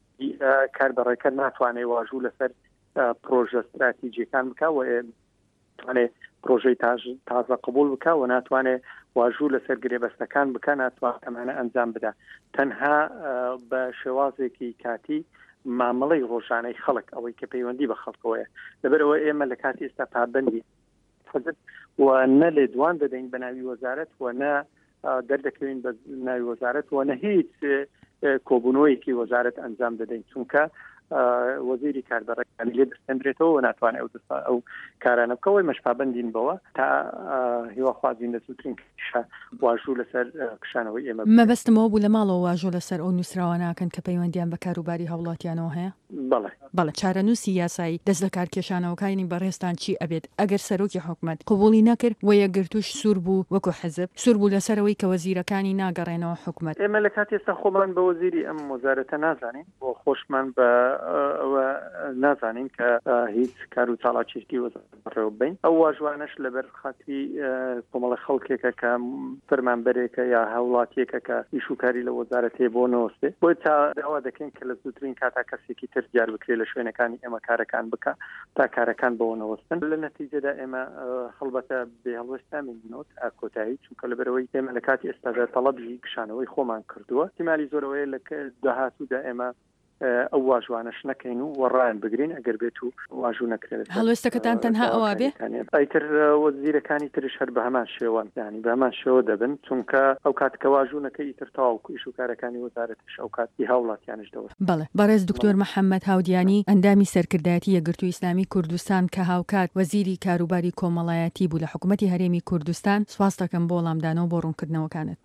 کاربڕێکە ناتوانێت واژوو لەسەر پرۆژە استراتیجیەکان بکە و ناتوانێت پرۆژەی تازە قبول بکە و ناتوانێت واژوو لەسەر گرێبەستەکان بکە، ناتوانێت ئەمانە ئەنجام بدە. تەنها بە شێوازێکی کاتی مامەڵەی ڕۆژانەی خەڵک ئەوەی کە پەیوەندی بە خەڵکەوەیە. لەبەرەوە ئێمە لە کاتی ئێستا پابندی حەزب و نە لێ دوان دەدەین بە ناوی وەزارەت و نە دەردەکەوین بە ناوی وەزارەت و نە هیچ کۆبوونەوەیەکی وەزارەت ئەنجام دەدەین، چونکە وەزیری کاربڕەکانی لێ دەستێنرێتەوە و ناتوانێت ئەو دەستا ئەو کارانە بکەوەی مەش پابندین بەوە تا هیواخوازین لە زووترین کشە واژوو لەسەر کشانەوەی ئێمە. مەبەستمەوە بوو لە ماڵەوە واژوو لەسەر ئەو نووسراواناکەن کە پەیوەندیان بە کاروباری هەوڵاتیانەوە هەیە؟ بەڵێ بەڵێ. چارەنووسی یاسایی دەست لە کارکێشانەوەکانی بەڕێستان چی ئەبێت ئەگەر سەرۆکی حکوومەت قبوڵی نەکرد و یەکگرتووش سوور بوو وەکو حەزب سوور بوو لەسەرەوەی کە وەزیرەکانی ناگەڕێنەوە حکوومەت؟ ئێمە لە کاتی ئێستا خۆمان بە وەزیری ئەم وەزارەتە نازانین، بۆ خۆشمان بە ئەوە نازانین کە هیچ کار و چاڵاکیشتی وەزارەتەوە بین ئەو واژوانش لەبەر خاطری کۆمەڵە خەڵکێکە کە فەرمانبەرێکە یا هاوڵاتیەکە کە ئیشوکاری لە وەزارەتێ بۆ نەوەستێ بۆ تا داوا دەکەین کە لە زووترین کاتا کەسێکی تر دیار بکرێت لە شوێنەکانی ئێمە کارەکان بکە تا کارەکان بۆ نەوەستن لە نەتیجەدا ئێمە هەڵبەتە بێ هەڵوەشتامینەوە تا کۆتایی چونکە لەبەرەوەی ئێمە لە کاتی ئێستادا تەڵەبی گشانەوەی خۆمان کردووە احتیمالی زۆرەوەی لە داهاتوودا ئێمە ئەو واژوانش نەکەین و وەڕایان بگرین ئەگەر بێت و واژوو نەکرێت هەڵوێستەکەتان تەنها ئەوە بێ ئەیتر وەزیرەکانی تریش هەر بە هەمان شێوەن یعنی بە هەمان شێوە دەبن چونکە ئەو کاتکە واژوو نەکەی ئیتر تەواو ئیشوکارەکانی وەزارەتیش ئەو کاتی هاوڵاتیانش دەوەست بەڵێ بەڕێز دکتۆر محەممەد هاودیانی ئەندامی سەرکردایەتی یەکگرتووی ئیسلامی کوردستان کە هاوکات وەزیری کاروباری کۆمەڵایەتی بوو لە حکوومەتی هەرێمی کوردستان سواز دەکەم بۆ وەڵامدانەوە بۆ ڕوونکردنەوەکانت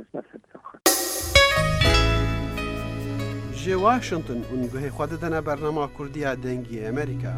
جێ واشنگتن ئونگوهەی خوا دەدەنە بەرنامە کوردیا دەنگی ئەمریکا.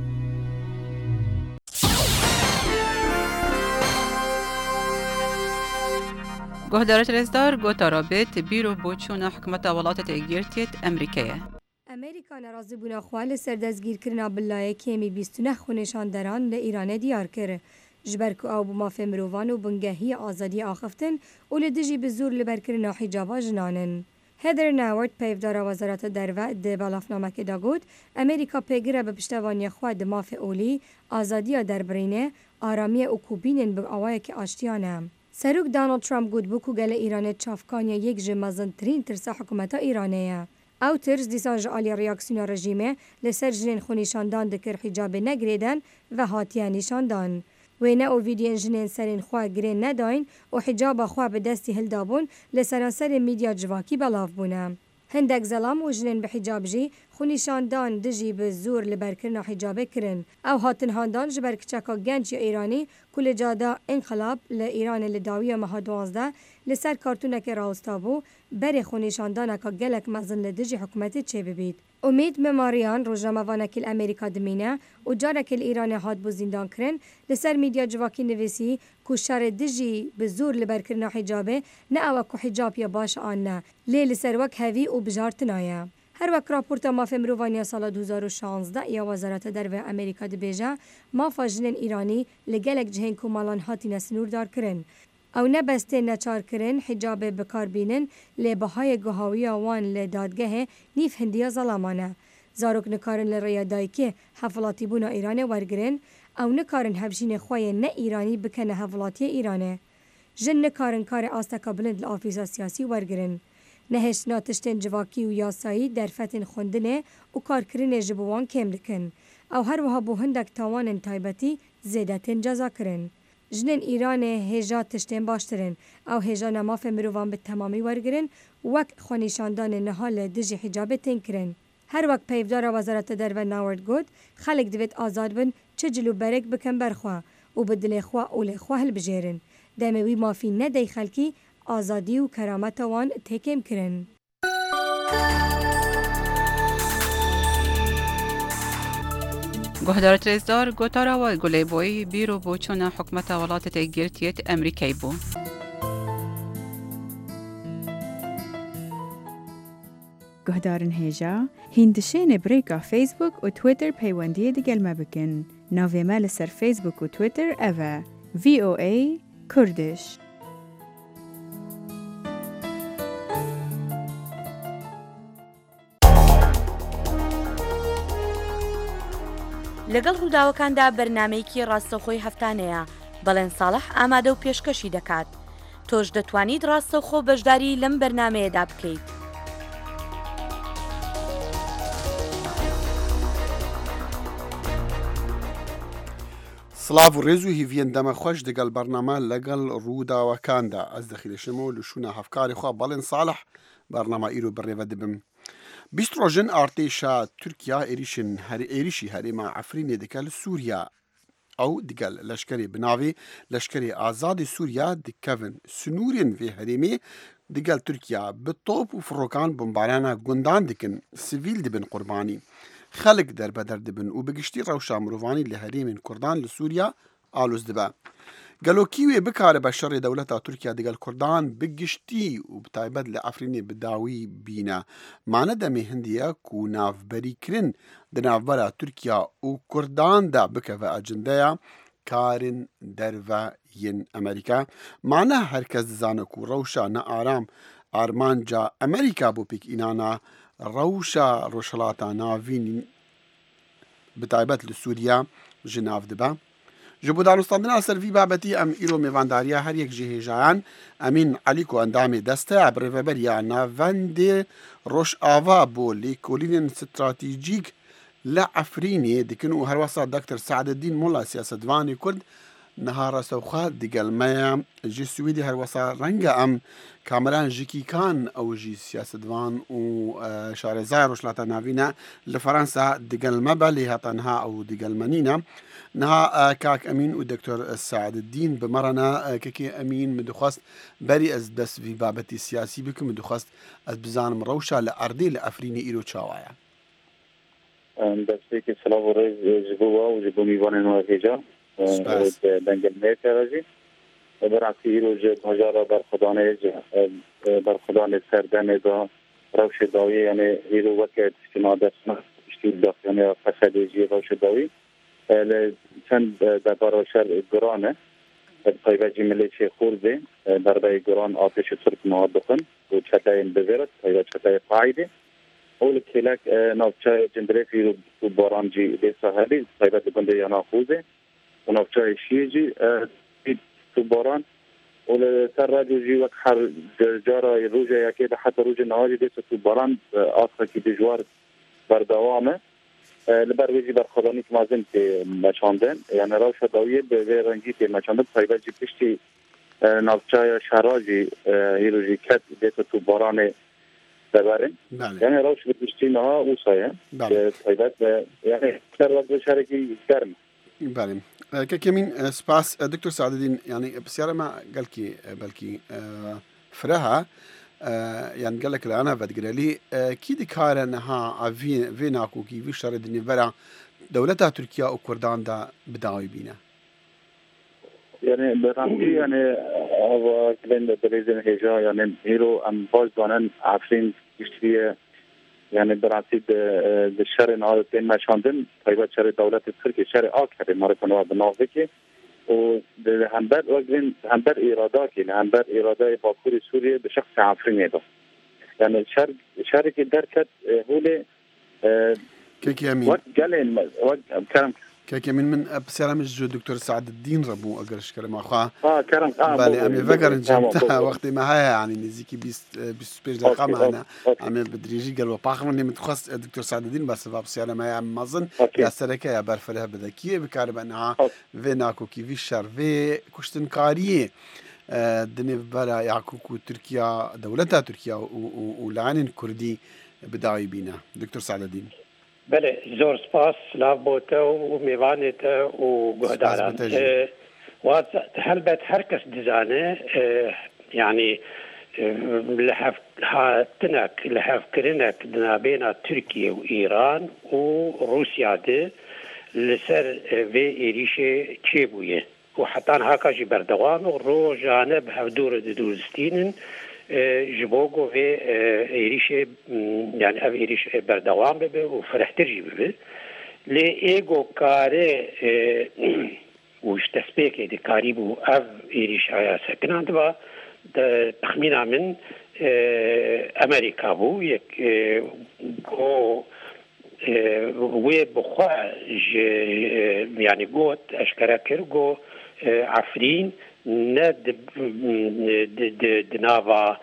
گهدارت رزدار گوتا رابط بیرو بوچونا حکومت ولاتت اگیرتیت امریکیه. امریکا ناراضی بونا خواه سردزگیر کرنا بلایه کمی بیستونه خونشان دران لإیران دیار کرد. جبرکو او بمافه مروان و بنگهی آزادی آخفتن و لدجی بزور لبرکرنا حجابا جنانن. هدر ناورد پیفدار وزارت دروه ده بالافنامه که دا گود امریکا پیگره به پشتوانی خواه ده مافه اولی آزادی دربرینه آرامی اکوبینن به آوائه که آشتیانه. سروک دانالد ترامپ گود بکو گل ایران چافکانیا یک جمازن ترین ترسا حکومتا ایرانیه. او ترس دیسان جعالی ریاکسیون رژیمه لسر جنین خونیشاندان دکر حجاب نگریدن و هاتیان نشاندان. وینه او ویدیون جنین سرین خواه گرین نداین و حجاب خواه به دستی هلدابون لسرانسر میدیا جواکی بلاف بونه. هندک زلام و جنین به حجاب جی خونیشاندان دجی به زور لبرکرنا حجابه کرن. او هاتن هاندان جبر کچکا گنج ایرانی کل جادا انقلاب لإیران لداوی مها دوازده لسر کارتونک راستابو بر خونیشاندان که گلک مزن لدجی حکومتی چه ببید. امید مماریان روزنامه‌وانک امریکا دمینه و جارک ایران هات بو زندان کرن لسر میدیا جواکی نویسی کو شر دجی به زور لبرکرنا حجابه نه او کو حجاب یا باش آن نه لی لسر وک هوی و بجارتنایه. هر وقت راپورت مافه مروانی سال دو هزار و شانزده یا وزارت درو امریکا دبیجه مافا جنین ایرانی لگلک جهن کمالان هاتی نسنور دار کرن. او نبسته نچار کرن حجاب بکار بینن لبهای گهاوی وان لدادگه نیف هندیا ظلامانه. زاروک نکارن لریادایی که حفلاتی بونا ایران ورگرن او نکارن هفجین خواه نه ایرانی بکنه حفلاتی ایرانه. جن نکارن کار آستکا بلند لآفیسا سیاسی ورگرن. نهش ناتشتن جواکی و یاسایی در فتن خوندنه و کارکرین جبوان کم دکن. او هر وها بو هندک تاوان تایبتی زیدتن جزا کرن. جنین ایران هجا تشتین باشترن او هجا نماف مروان به تمامی ورگرن وک خونیشاندان نهال دجی حجاب تین کرن. هر وقت پیفدار وزارت در و ناورد گود خلق دوید آزاد بن چه جلو برک بکن برخوا و بدل خواه اول خواه هل بجیرن. دموی مافی ندی خلکی آزادی و کرامت وان تکم کرن. گهدارت رزدار گوتارا و گلی بوی بیرو بوچونا حکمت ولاتت اگیرتیت امریکای بو. گهدارن هیجا هندشین بریکا فیسبوک و تویتر پیوندی دگل مبکن. ناوی مال سر فیسبوک و تویتر اوه وی او ای کردش. لەگەڵ ڕووداوەکاندا بەرنامەیەکی ڕاستەوخۆی هەفتانەیە بەڵێن ساڵح ئامادە و پێشکەشی دەکات. تۆش دەتوانیت ڕاستەوخۆ بەشداری لەم بەرنامەیەدا بکەیت. سلااف و ڕێز و هیڤێن دەمە خۆش دەگەڵ بەرنامە لەگەڵ ڕووداوەکاندا ئەس دەخیلشمەوە لە شوونە هەفکاری خوا بەڵێن ساڵح بەرنامە ئیرۆ بڕێوە دەبم. بیست ڕۆژن ئارتێشا تورکیا عێریشن عێریشی هەرێما عەفرینێ دەکە لە سووریا ئەو دیگەل لەشکرێ بناوێ لەشکرێ ئازادی سووریا دکەون سنوورێن vê herêmê دیگەل تورکیا bi top û firokan bombardana gundan dikin sivîl dibin qurbanî xelk derbeder dibin û bi giştî rewşa mirovanî li herêmên Kurdan li Sûriya alûz dibe. گەلۆکیوێ بکارە بە شەڕێ دەولەتا تورکیا دەگەل کوردان بگشتی و بتایبەت لە ئەفرینێ بداوی بینە مانە دەمێ هەندیە و ناوبەریکردن دناوبەرە تورکیا و کورداندا بکەوە ئەجندەیە کارن دەرڤە یەن ئەمریکا مانە هەرکەس دزانە و ڕەوشە نە ئارام ئارمانجا ئەمریکا بۆ پێک ئینانە ڕەوشە ڕۆژهەڵاتە ناوین بتایبەت لە سووریا ژناو دبە ji bo danûstandina ser vî babetî em îro mêvandariya her yek ji hêjayan Emîn Elî ku endamê desteya bi rêveberiya navendê Rojava bo lêkolînên stratîjîk li Efrînê dikin û herwesa Dr Saededdîn Molla siyasetvanê Kurd niha rastewxwe digelmeya ji Swêdê herwesa renga em kameran jikîkan ew jî siyasetvan û şarêzaya Rojhilata Navîn e li Fransa digelme be lê heta niha ew digelmenîne نها كاك أمين ودكتور سعد الدين بمرنا كاكي أمين مدخواست بري أز بس في بابتي السياسي بكم مدخواست أز بزانم روشة لأرضي لأفريني إيرو تشاوايا بس فيك السلام ورز جبوا وجبوا ميوان نواهيجا دنجل ميكا رجي برعكي إيرو جب هجارة برخداني برخداني سرداني دا روشة داوي يعني إيرو وكت اجتماع دسنا اشتيل داخل يعني قصدي جي روشة داوي چند درباره شهر گرانه پایوجی ملیشه خورده درباره گران آتش ترک مواد بخن و چتای بزرگ پایوج چتای قاعده اول کلک نافچه جندره فی تو بارانجی به ساحلی پایوج بنده یا ناخوزه و نافچه شیجی تو باران اول سر رادیو جی وقت هر جارا روزه یکی ده حتی روز نهاجی دیست تو باران آخر کی دجوار بردوامه لبرویجی برخورانی که مازن که مچاندن یعنی روش داویه به رنگی که مچاندن پایوجی پشتی نافچای شراجی ایروژی کت دیتا تو باران ببرن یعنی روش پشتی نها اوسایه پایوج یعنی کتر وقت شرکی گرم بله که کمین سپاس دکتر سعدالدین یعنی بسیار ما قال کی بلکی فرها يعني قال لك أنا بدقرالي كي دكارة نها في فيناكو كي في شر الدنيا برا دولتها تركيا وكردان دا بداوي بينا يعني برامجي يعني هو كلين بريزن هجا يعني هيرو أم باز دانن عفرين يشتري يعني برامجي الشر نهار تين ما شاندن طيب شر دولة تركيا شر آخر مرة كانوا بنافذة و همبر وقتين همبر إراداتي همبر إرادة باكور سوريا بشخص عفريني ده يعني شر شرك دركت هو كيكي أمين وقت قالين وقت كلام كيكي من من بسلام الجو دكتور سعد الدين ربو أقرش كلام أخوه آه كلام آه بالي أمي فكر جمتها وقت ما هي يعني نزيكي بيس بيس بيش دقيقة معنا عمل بدريجي قالوا باخر من متخصص دكتور سعد الدين بس بسلام هي عم مظن يا سركة يا برفلها بذكية بكارب أنها فيناكو كي في الشر في كشتن كاريه دنيا برا يعكوكو تركيا دولتها تركيا ولعن كردي بداوي بينا دكتور سعد الدين بله زور سپاس لاف بوته و میوانته و گهداران و هلبت هر کس دزانه يعني لحف هاتنك لحف كرنك بين تركيا وإيران وروسيا ده لسر في إيريشة تشيبوية وحتى هكا جي بردوام روجانه بهدور دوزستين جبوغو في إيريشة يعني أف إيريشة بردوام ببه وفرحتر جي ببه لإيغو كاري وش تسبيكي دي كاريبو أف إيريشة آيا سكنان دبا تخمينا من أمريكا بو يك جو وي بخوا يعني قوت أشكرا كرغو عفرين ند دنافا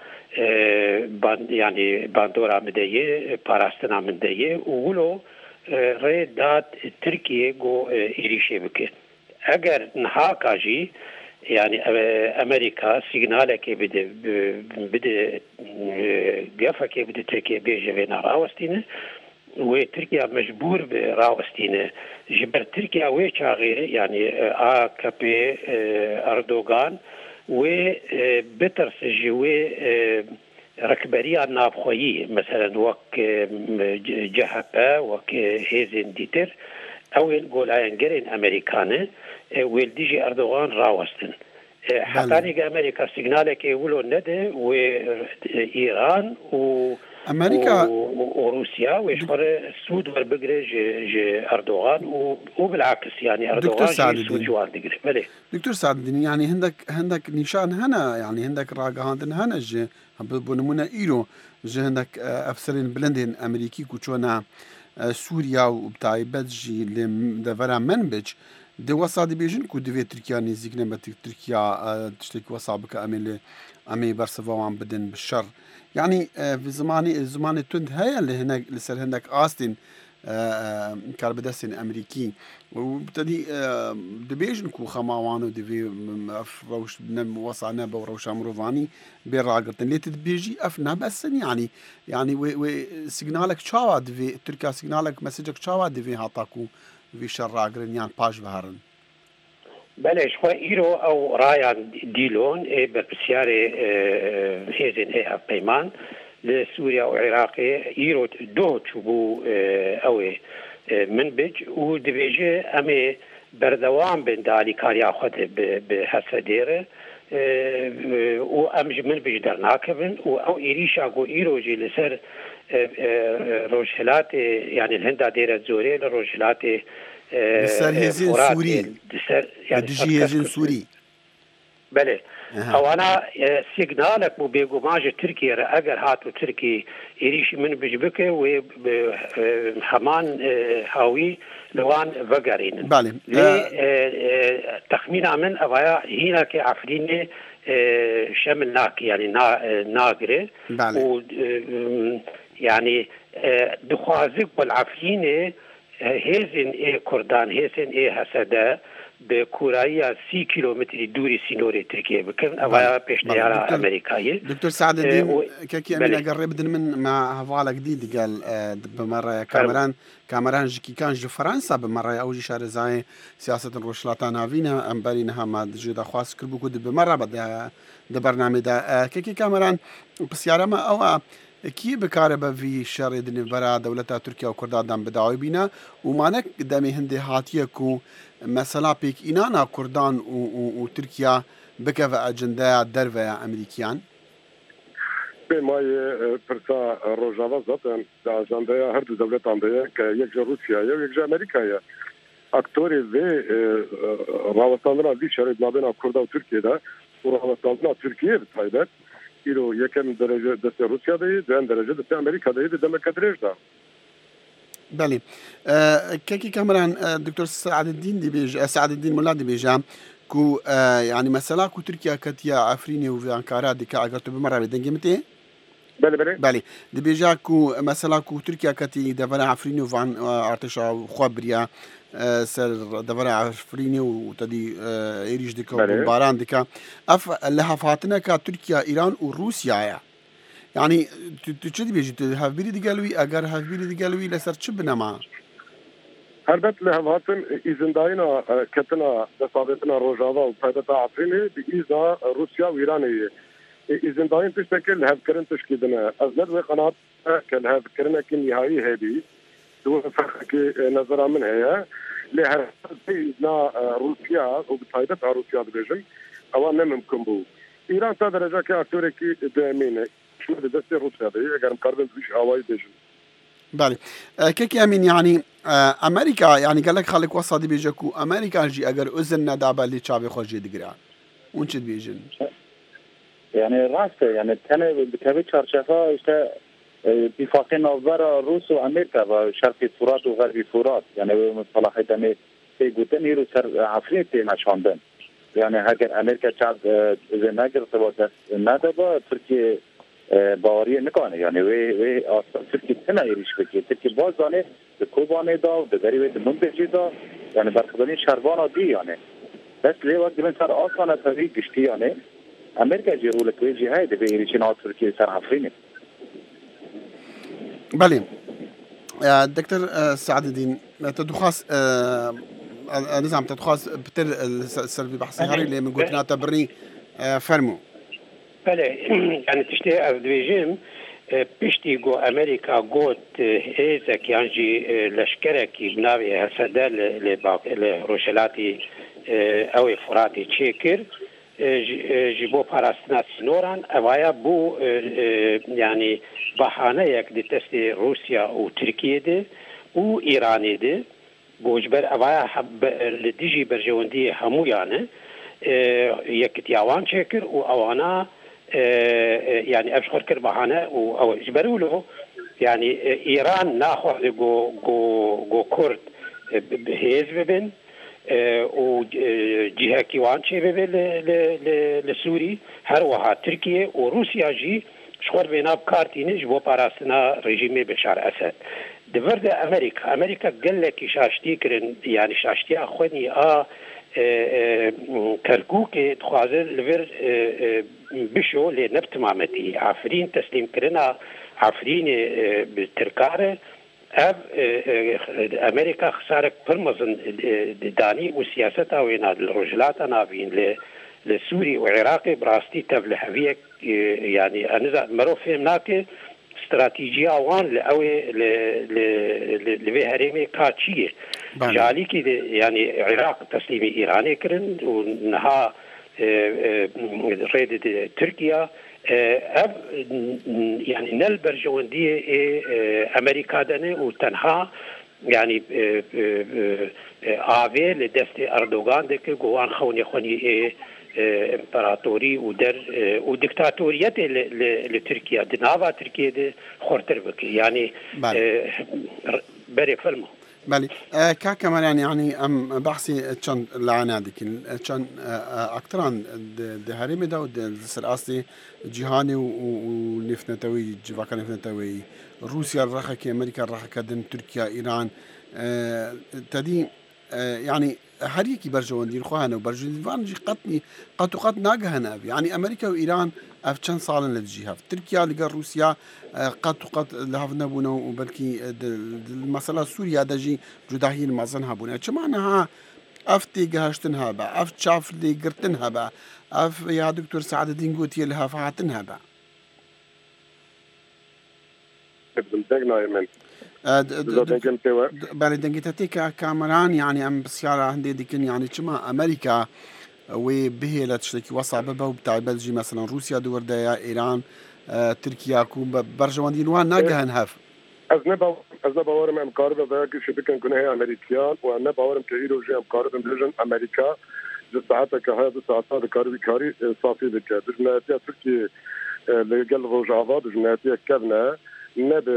يعني باندورا مدية باراستنا مدية وولو ريدات تركيا جو إيريشي بك أجر نهاكاجي يعني أمريكا سيجناله كي بده بده قفا كي بده تركيا بيجي بين راوستينه وتركيا مجبور براوستينه جبر تركيا ويشاغي يعني آ كبي أردوغان وبترس جوي ركبرية نابخوية مثلا وك جهبة وك هيزن ديتر ئەوێن گۆلایەنگەرێن ئەمریکانە وێل دیژی ئەردۆغان ڕاوەستن حتانێک ئەمریکا سیگنالێکی ولۆ نەدە و ئیران و ئەمریکا و رووسیا وێشخۆرە سوود وەربگرێ ئەردۆغان و بالعکس ینی ئەردۆغان سوود دیگرێ بەێ دکتۆر سعددین ینی هەندێک هەندێک نیشان هەنا ینی هەندێک ڕاگەهاندن هەنە ژێ بۆ نمونە ئیرۆ ژە هەندێک ئەفسەرین بلندێن ئەمریکی کوچۆنا سووریا و بتایبەت ژی لێ دەڤەرا منبج دێ وەسا دەبێژن و دەوێت تورکیا نزیک نەبە تورکیا تشتێکی وەسا بکە ئەمێ لێ ئەمێ بەرسەڤەوان بدن بشەڕ یعنی زمانی زمانی تند هەیە لە هەنێک لەسەر هەندێک ئاستین کار بەدەستین ئەمریکی وتەدی دەبێژن و خەماوان و دەبێ ڕەوش وەسانە بە ڕەوشە مرۆڤانی بێ ڕاگرتن لێت دەبێژی ئەف نەبەسن ینی ینی سیگنالێک چاوا دەوێ تورکیا سیگنالێک مەسیجێک چاوا دەوێ هاتاکو وی شەڕ ڕاگرن یان پاش بهارن بەێش خۆ ئیرۆ ئەو ڕایان دیلۆن ئێ بەرپرسیارێ هێزن ئێ هەپەیمان لە سووریا و عێراقی ئیرۆ دۆ چوو بوو ئەوێ من بج و دەبێژێ ئەمێ بەردەوام بن دالیکاریا خۆت هەسە دێرە و ئەمژ من بش دەرناکەبن و ئەو ئێریشا گۆ ئیرۆژی لەسەر ڕۆژهێلاتێ یعنی هەندا دێرە زۆرێ لە ڕۆژهێلاتێ لەسەر هێزین سووری دژی هێزین سووری بەێ ئەوانە سیگنالێک بوو بێگوماژە تورکیێرە ئەگەر هات و تورکی ئێریشی من بج بکە و هەمان هاوی لەوان بەگەڕێنن تەخمینا من ئەوەیە هینەکە ئەفرینێ شەمل ناکە ینی ناگرێ و ینی دخوازک بەعفرینێ هێزن ئێ کوردان هێزن ئێ هەسەدە بە کوراییە سی کیلۆمتری دووری سینۆری ترکیە بکەن ئەوە پێشنیارە ئەمریکایە دکتۆر سعددین کەکی ئەمین ئەگەر ڕێ بدن من ما هەواڵێک دی دیگەل بمەڕێ کامەران کامەران ژکیکان ژ فەرەنسا بمەڕێ ئەوژی شارەزایە سیاسەتن ڕۆژهەڵاتان ناوینە ئەمبەری نەهاما دژێ داخواست کرد بوو دە بمەڕە بە دە بەرنامێدا کەکی کامەران پرسیارەمە ئەوە کی بکاره به وی شر دنی برا دولت ترکیه و کردان بداوی بینا و مانک دمی هندی هاتیه کو مثلا پیک اینانا کردان و, و, و ترکیه بکه و اجنده در و امریکیان به مای پرسا روجاوا زاتن در اجنده هر دو دولتان ده که یک جا روسیه و یک جا امریکایه اکتوری و راوستاندنا وی شر نابینا کردا و ترکیه ده و راوستاندنا ترکیه بتایبت ایرو یکم درجه دست روسیا دی دوم درجه دست امریکا دی دم کدرج دا بله ککی کامران دکتور سعددین دی بیج سعددین مولا دی بیجا کو یعنی مثلا کو ترکیه کتیا افرینی و انقره دی که اگر تو بمره بدنگی متی بله بله بله دی بیجا کو مثلا کو ترکیه کتی دفن افرینی و وان ارتشا خبریا سر دفن افرینی و تدی ایریش دکا و باران دکا اف لحفاتنا که ترکیه ایران و روسیه يعني تشدي بيجي هافبيري دي قالوي اگر هافبيري دي قالوي لسر چه بنما هربت لهاتن izindayna ketna desabetna rojava و payda afrini bi iza Rusya و İran'ı izindayn tiştekil hevkerin tişkidine az ned ve qanat kel hevkerine ki nihai hebi du fakki nazara min heye li her izna Rusya و payda Rusya dibejim ama ne mümkün bu İran ta derece ki aktöreki demine شو دست روسيا ده اگر مقارنه بيش هواي ديجن بالي كيكي امين يعني امريكا يعني قال لك خليك وصادي بيجكو امريكا جي اگر اذن دابا اللي تشابي خوجي دغرا ونچ بيجن يعني راسته يعني تنه بكبي چارچفا işte اتفاق نوبر روس و امریکا و شرقی فرات و غربی فرات يعني مصطلح دمي گوتن يرو سر عفريت نشاندن يعني اگر امریکا چاد اذن نگر ارتباط نداره ترکیه باوری نکنه یعنی وی وی اصلا ترکی تنها ایریش بکی ترکی بازانه به کوبانه دا به دری وی دمون بجی دا یعنی برخدانی شربانا دی یعنی بس لی وقت من سر آسانه تاوی گشتی یعنی امریکا جی رولک وی جی های ده به ایریشی نا ترکی سر حفرینه بله دكتور سعد الدين تدخواس نظام تدخواس بتر السلبي بحثي هاري اللي من قلتنا تبرني فرمو بله يعني تشتي از دویجم پشتی گو امریکا گوت هیزک یانجی لشکرکی بناوی هسده لروشلاتی اوی فراتی چه کر جبو پاراستنا سنوران اوایا بو یعنی بحانه یک دی تست روسیا و ترکیه ده و ایرانی ده بوجبر اوایا لدیجی برجواندی همو یانه یک تیاوان چه کر و اوانا يعني ابشخر كربحانه او اجبروا له يعني ايران ناخذ جو جو جو كرد بهيز ببن وجهه كيوان شي ببن لسوري هروها تركيا وروسيا جي شخور بينا بكارتيني جبو باراسنا ريجيمي بشار اسد دبرد امريكا امريكا قال لك شاشتي كرن يعني شاشتي اخوني اه كركوك تخوازر لفر بشو لنبت مامتي عفرين تسليم كرنا عفرين بالتركارة اب امريكا خسارك برمزن داني وسياستها وين الرجلات نابين لسوري وعراقي براستي تبل هفيك يعني انا مرو فهمناك استراتيجية وان لأوي لبي هرمي كاتشية جالي كي يعني عراق تسليمي إيراني كرن ونها ريد تركيا اب يعني نلبر جواندية أمريكا دني وتنها يعني آوي لدست أردوغان دك جوان خوني خوني امبراطوري ودر وديكتاتورية لتركيا دنافا تركيا دي خورتر بكي يعني بري فيلمه بله کا كمان يعني يعني ام بحثي چند لعنه دكن چند اكتران ده هرم ده ده سراسي جهاني ونفنتوي جواكا نفنتوي روسيا الرخك امريكا الرخك دن تركيا ايران تدي يعني هريكي برجواندين خوانه وبرجواندين جي قطني قط قط ناقهنا يعني امريكا وايران اف چند سالن للجهه تركيا لقى روسيا قط قط لهفنا بونا وبلكي المساله سوريا دجي جداهي المازنها بونا چه معناها افتي جهشتنها با اف شاف لي قرتنها با اف يا دكتور سعد الدين قوتي لها فاتنها با بدنا يمن بله دنگتتك كامران يعني ام بسيارة عندي ديكن يعني كما امريكا وبه لتشتكي وصعبة وبتاع بلجي مثلا روسيا دور دايا ايران آه، تركيا كوبا برجواندين وان ناقهن هاف أزنبا أزنبا ورم مقاربة ذاك شبكة كنا هي أمريكيان وأنبا ورم كيرو جي مقاربة بلجن أمريكا جساعتك هذا ساعات كاربي كاري صافي بك دجناتيا تركيا لقل روجافا دجناتيا كذنا نب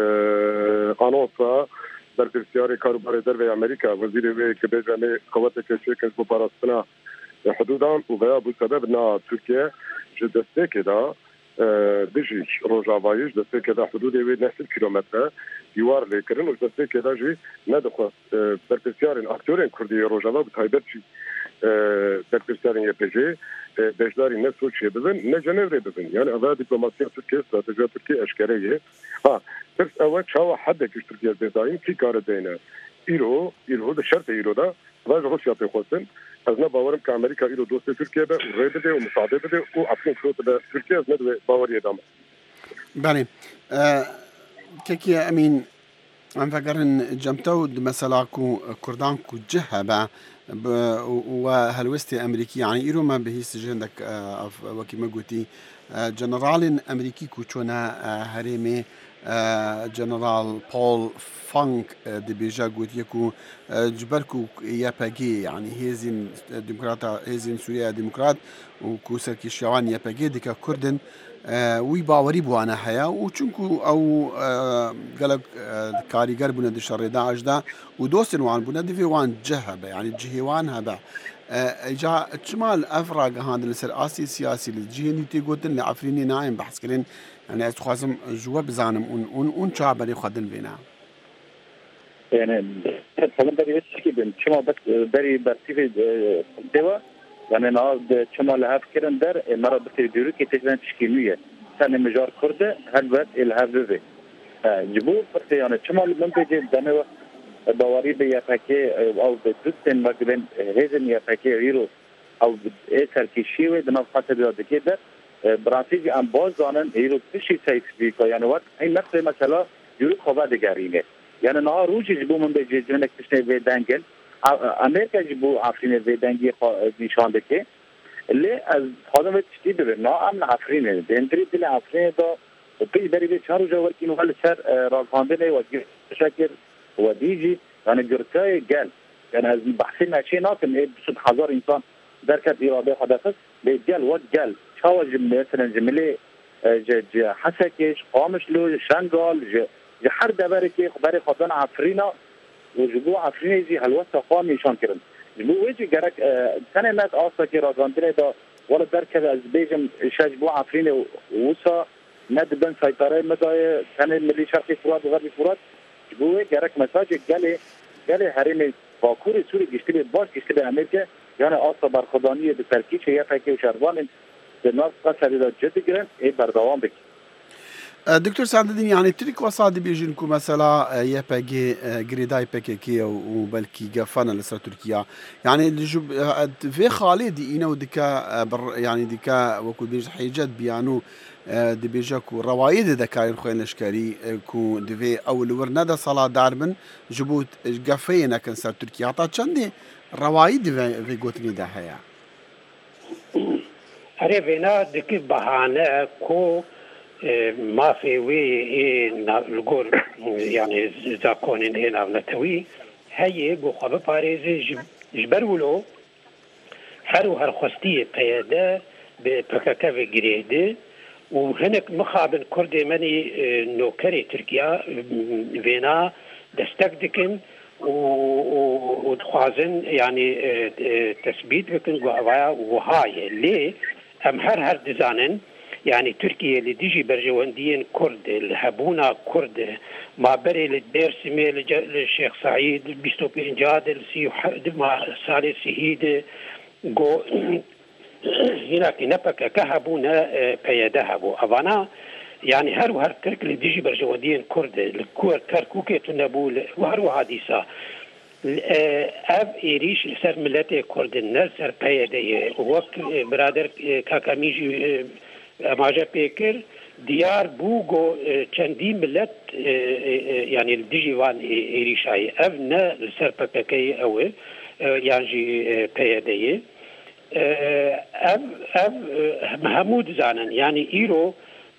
قانونسا در ترسياري كاروبار در أمريكا وزير وي كبيجامي قواتك شيكنز ببارستنا حدودا وغياب سبب نا تركيا جدسته كده دجي روجافايش دسته كده حدود وي نفس كيلومتر ديوار لكرن ودسته كده جي ندخل در ترسياري اكتورين كردي روجافا بتايبتشي در ترسياري يبجي بجداري نفسه شيء ببن نجنوري ببن يعني هذا دبلوماسية تركيا استراتيجية تركيا أشكالية ها ترس أول شو حد كيش تركيا بيداين في كار دينا إيرو إيرو ده شرط إيرو ده راجع روسيا بيخوسن أزنا باورم كأمريكا إيرو دوست تركيا ده وريد ده ومساعدة ده وعفن فلوس ده تركيا أزنا ده باوري دام. بله كيكي أمين عم فكرن جمتو مثلا كو كردان كو جهة با وهلوستي أمريكي يعني إيرو ما به سجندك وكي ما قلتي جنرال أمريكي كوتشونا هريمي جنرال بول فانك دي بيجا قلت يكو جبركو ياباجي يعني هيزين ديمقراطا هيزين سوريا ديمقراط وكو سركي شيوان ياباجي ديكا كردن وی باوری بوانا هيا وچونكو او قالك كاريگر بنا دي شر داعش دا ودوسن وان بنا دي وان جهبه يعني جهوان هبا اجا شمال افراج هذا السر اسي سياسي الجهني تي قلتن لعفريني نايم بحث كرين يعني اتخاصم جواب زانم اون اون شعب اللي خدن بينا يعني فلان بري بتشكي بين شما بس بري برتيفي دوا يعني ناود شما لهاف كرن در مرة بتري ديرو كي تجمع تشكيلية سنة مجار كرده هالوقت الهافوه جبور بس يعني شما من بيجي دموا باوري بيافكي أو بدوستن مقبل هزن يافكي غيره أو إسر كشيوه دنا فاتر ده كده برانسی ام باز دانن ایرو تشی سایت که یعنی وقت این نقص مثلا یورو خواه دگرینه یعنی نه روزی جبو من به جنگ تشنه به دنگل امریکا جبو عفرین به دنگی نشان دکه لی از خودم تشتی ببر نه ام عفرینه دندری دل عفرینه دا پی بری به چهار روز وقتی نوال سر راکاندنه و شکر و دیجی یعنی گرتای گل یعنی از بحثی نشی ناکن بسود هزار انسان درکت اراده خداست به گل و گل چاو جمله مثلا جمله ج حسکش قامش لو شنگال ج هر دبره که برای خاطر عفرینا و جبو عفرینه جی حلوت قام نشان کردن جبو وجه گرک سنه نت آسا که راگاندنه دا ولا درکت از بیجم شجبو عفرینه وسا ند بن سيطره مداي كان ملي شرقي فرات وغربي فرات جبوه جرك مساج قال قال هرين باكور سوري جشتي باش جشتي امريكا يعني اصلا برخدانيه بتركيش هي فكي وشربان الناس قصد جد جرن اي بردوام بك دكتور سعدالدين يعني ترك وصاد بيجينكم مثلا يا باجي جريداي بكيكي وبلكي جافانا لسه تركيا يعني جب في خالد إنا ودكا يعني دكا وكل بيج حيجات بيانو دي بيجاكو روايد دكاين خوين لشكاري كو دفي أول ورنادا صلاة داربن جبوت جافينا كان سر تركيا عطا چندي روايد في قوتني ده هيا هري فينا دكي بهانه كو ما في وي نقول يعني إذا كون هنا نتوي هي بخبر باريزي جبرولو هرو هرخستي قيادة ببكاكا في جريدة وهناك مخابن كردي مني نوكري تركيا فينا دستك ودخوازن يعني تثبيت بكن وهاي ليه أم هر هر دزانن يعني تركيا اللي ديجي برجوانديين كرد الهبونا كرد ما بري للدير سمي للشيخ سعيد بيستوبين جادل سي ما سالي سيهيد جو هناك نبكة كهبونا بيدهبو أفانا يعني هر وهر ترك اللي ديجي برجوانديين كرد الكور كركوكي تنبو وهر حديثة اب ايريش سر ملت كرد الناس سر بيده وقت برادر كاكاميجي ماجا بيكر ديار بوغو چندی ملت يعني الديجيوان ايريشاي ابنا لسر بكاكي او يعني بيديه اب اب محمود زانن يعني ايرو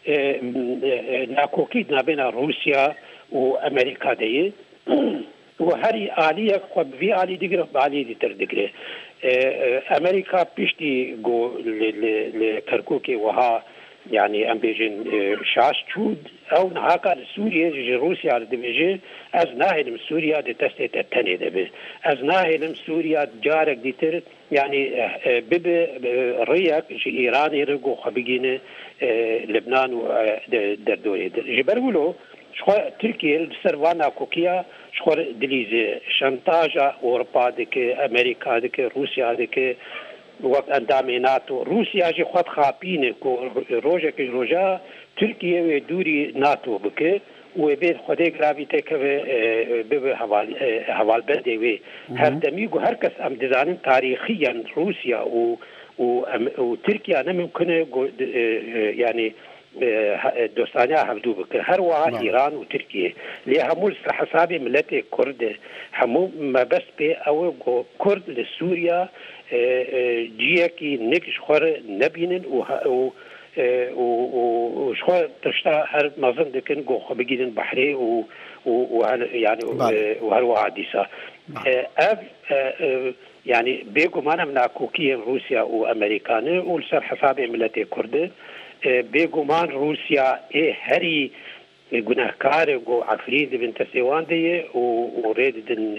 ناكوكيد بين روسيا وامريكا دي وهري آلية قب في آلي دقرة بآلي دي تر دقرة أمريكا بيشتي جو لكركوكي وها يعني أم بيجين شاش تشود أو نهاكا سوريا روسيا دبيجي أز ناهلم سوريا دي تستيت التاني دبي أز ناهلم سوريا جارك دي تر يعني بب رياك جي إيراني رقو خبيجين لبنان ودردوري جبرولو شخو تركيا السروانا كوكيا شخو دليزي شانتاجا أوروبا ديك أمريكا ديك روسيا ديك وقت اندامي ناتو روسيا جي خود خابين كو روجا كي روجا تركيا ودوري ناتو بك وبين خدي جرافيتي كبه بب حوال حوال بدي وي هر دميغو هر كس ام دزانن تاريخيا روسيا و وتركيا نمكن يعني دوستانه هفدو بك هر وا ايران وتركيا لي همول حسابي ملتي كرد همو ما بس بي او كرد لسوريا جيكي نكش خور نبينن و و شخو تشتا هر مازن دكن جو خبيجين بحري و و يعني وهر وعديسا اف يعني بيجو معنا من كوكي روسيا وامريكان والسر حسابي ملتي كرد بيجو مان روسيا اي هري جناكار جو عفريد بنت سيوان دي وريد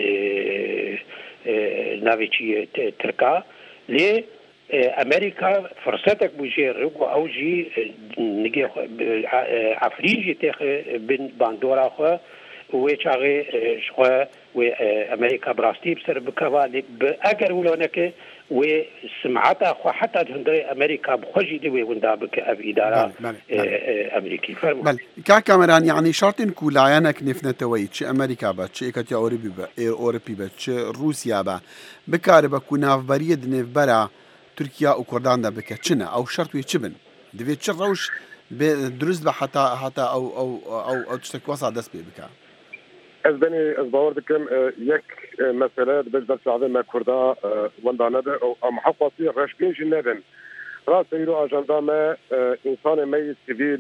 نافيتشي تركا ليه امريكا فرصتك بوجي رجو اوجي نجي عفريجي تاخ بن باندورا خو ويشاغي شخو وامريكا براستي بسر بكوالي باجر ولونك وسمعتها خو حتى هندري امريكا بخجي دي وندا بك اب اداره امريكي فرمو بل كا كاميران يعني شرطن كولايانك نفنتوي تش امريكا با تش اكتي اوربي با اوربي با تش روسيا با بكار با كناف بريد نفبرا تركيا وكردان دا بك تشنا او شرط وي تشبن دەبێت چ ڕەوش دروست بە حتا هەتا ئەو ئەو ئەو ئەو تشتێک وەسا دەست پێ بکە. Ez benê ez bawer dikim yek mesele biz bersavê me Kurda wenda nebe em hewqasî reşbên jî nebin. Rast îro ajanda me însanê me yê sivîl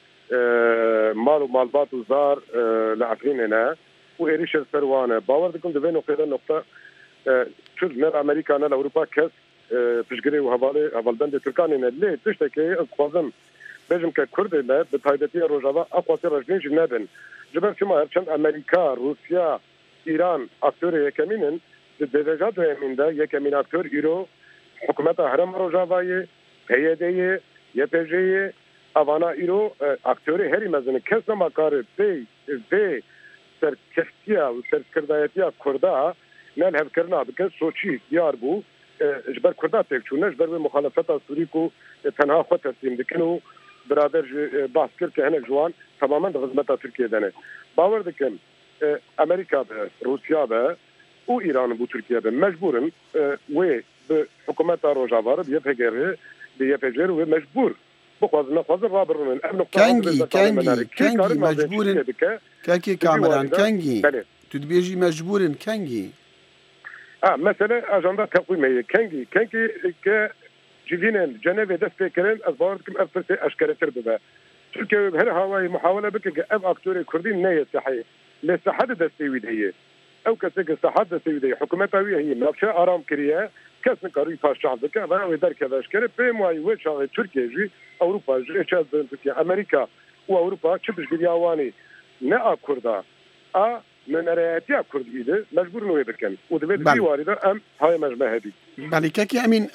mal û malbat û zar li Efrînê ne û êrişê ser wan e. Bawer dikim di vê noqteyê noqta çû ne Amerîka ne Ewropa kes piştgirê û hevalê hevalbendê Tirkanê ne lê tiştekê ez dixwazim bêjim ke Kurdê me bi taybetiya Rojava aqwasî reşbên jî nebin. Jiber çima herçend Amerika, Rusya, İran aktörü yekeminin devlecat döneminde yekemin aktör îro hükümeta Herem Rojava'yı, P Y D'yi, Y P J'yi, avana îro aktörü herî mezini kes nemakarı bey ve serkeftiya û serkirdayetiya Kurda nel hevkirina bikin soçî diyar bû jiber Kurda têkçûne jiber wê muxalefeta Sûrî ku tenha xwe teslim dikin û birader bahs kir ki hinek ciwan tamamen di xizmeta Tirkiyeyê ne. Bawer dikim Amerîka be, Rusya be û İran bu Tirkiye be mecburin wê bi hikûmeta Rojava bi Y P G R bi Y P G R wê mecbur bixwazin nexwazin rabirinin em kengî kengî kengî mecburin kekê kameran kengî tu dibêjî mecburin kengî ha mesele ajanda teqwîmeyê kengî kengî ke civînên Cenevê dest pê kirin ez bawer dikim ev pirsê eşkeretir bibe. Türkiye her havayı muhawele bike ki ev aktörü Kurdîn neye sahî lê sehad destê wî de ye ew kesê sehad destê wî de ye hikûmeta wî heye navçe aram kiriye kes nikarî paşçav dike ve wê derkeve eşkere pê wayî wê çaxê Türkiye jî Ewropa jî çaz Türkiye Amerika û Ewropa çi piştgiriya wanî ne a Kurda a menereyetiya Kurdî de mecbûrin wê bikin û divê vî warî de em hayê mejme hebî. Belî kekî emîn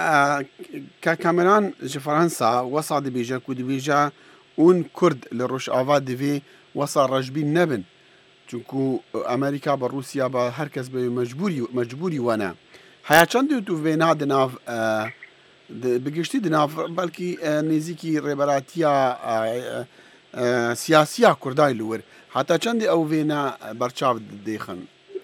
ka kameran ji Fransa wesa dibêje ku dibêje اون کرد لروشاوا دوی وسا رجبین نبن چونکو امریکا با روسیا با هر کس به مجبوری مجبوری ونه هیا چند تو وینا دناف بگشتی دناف بلکی نزیکی ریبراتیا سیاسیا کردای لور حتی چند او وینا برچاو دیخن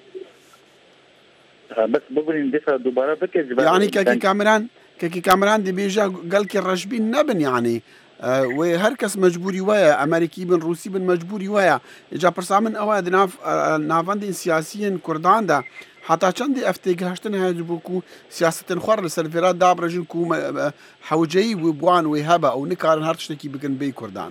بس بقولين دفع دوباره بكج يعني كي كاميران كي كاميران دي بيجا قال كي الرجبين نبن يعني و هر کس مجبوری ویا امریکی بن روسی بن مجبوری ویا اجا پرسامن او ادناف نافندین سیاسیین کردان دا حتی چند افتگاهشتن هجبو کو سیاستن خور لسرفرات دابرجن کو حوجی و بوان و هبا او نکارن هر تشتکی بکن بی کردان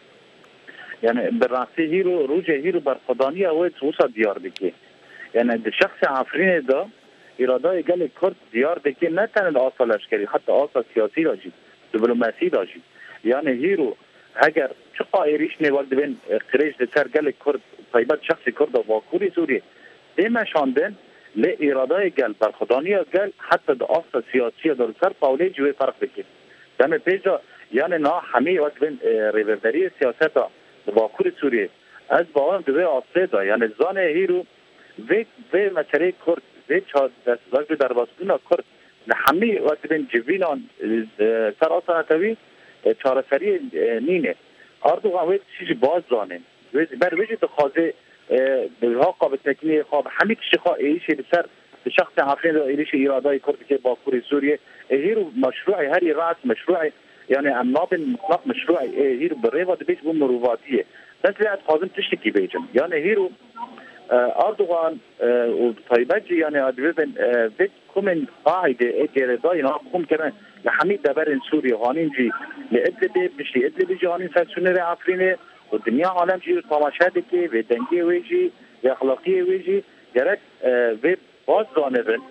يعني بالراسي هيرو روجا هيرو برخدانية ويت وصل ديار بكي يعني الشخص عفرين ده إرادة قال كرد ديار بكي نه تن الأصل العسكري حتى أصل سياسي راجي دبلوماسي راجي يعني هيرو اگر چه قایریش نوال بین قریش لسر گل کرد طیبت شخص کرد و واکوری سوریه دیمشاندن لی اراده گل برخدانی گل حتی دا آفت سیاسی در سر پاولی جوی فرق بکن دم پیجا یعنی نا همه وقت بین ریوردری سیاست دا واکوری سوریه از باورم دوی آفته دا یعنی زانه هیرو وی وی مچره کرد وی چا دست وقت در باسکونا کرد همه وقت بین جوینان سر آسانه توی چارەسەری نینه اردوغان وی چیزی باز زانه بر وجه دخوازه ها قابل تکنیه خواب همه کشی خواه ایشی بسر شخص حفرین دا ایشی ایرادای کرد که باکوری سوریه هیرو مشروعی هری رأس مشروعی یعنی امناب مطلق مشروعی هیرو بریوه دا بیش بون مروفاتیه بس لیت خوازم تشتکی بیجم یعنی هیرو اردوغان و طایبجی یعنی ادوی بین وید کمین قاعده ایگردای اینا کم کنن لحمید دبرن سوريا هانين جي لإدلب مش لإدلب جي هانين فاكسونير عفريني والدنيا عالم جي طماشاتكي ودنجي ويجي اخلاقيه ويجي جرك ويب باز زانبن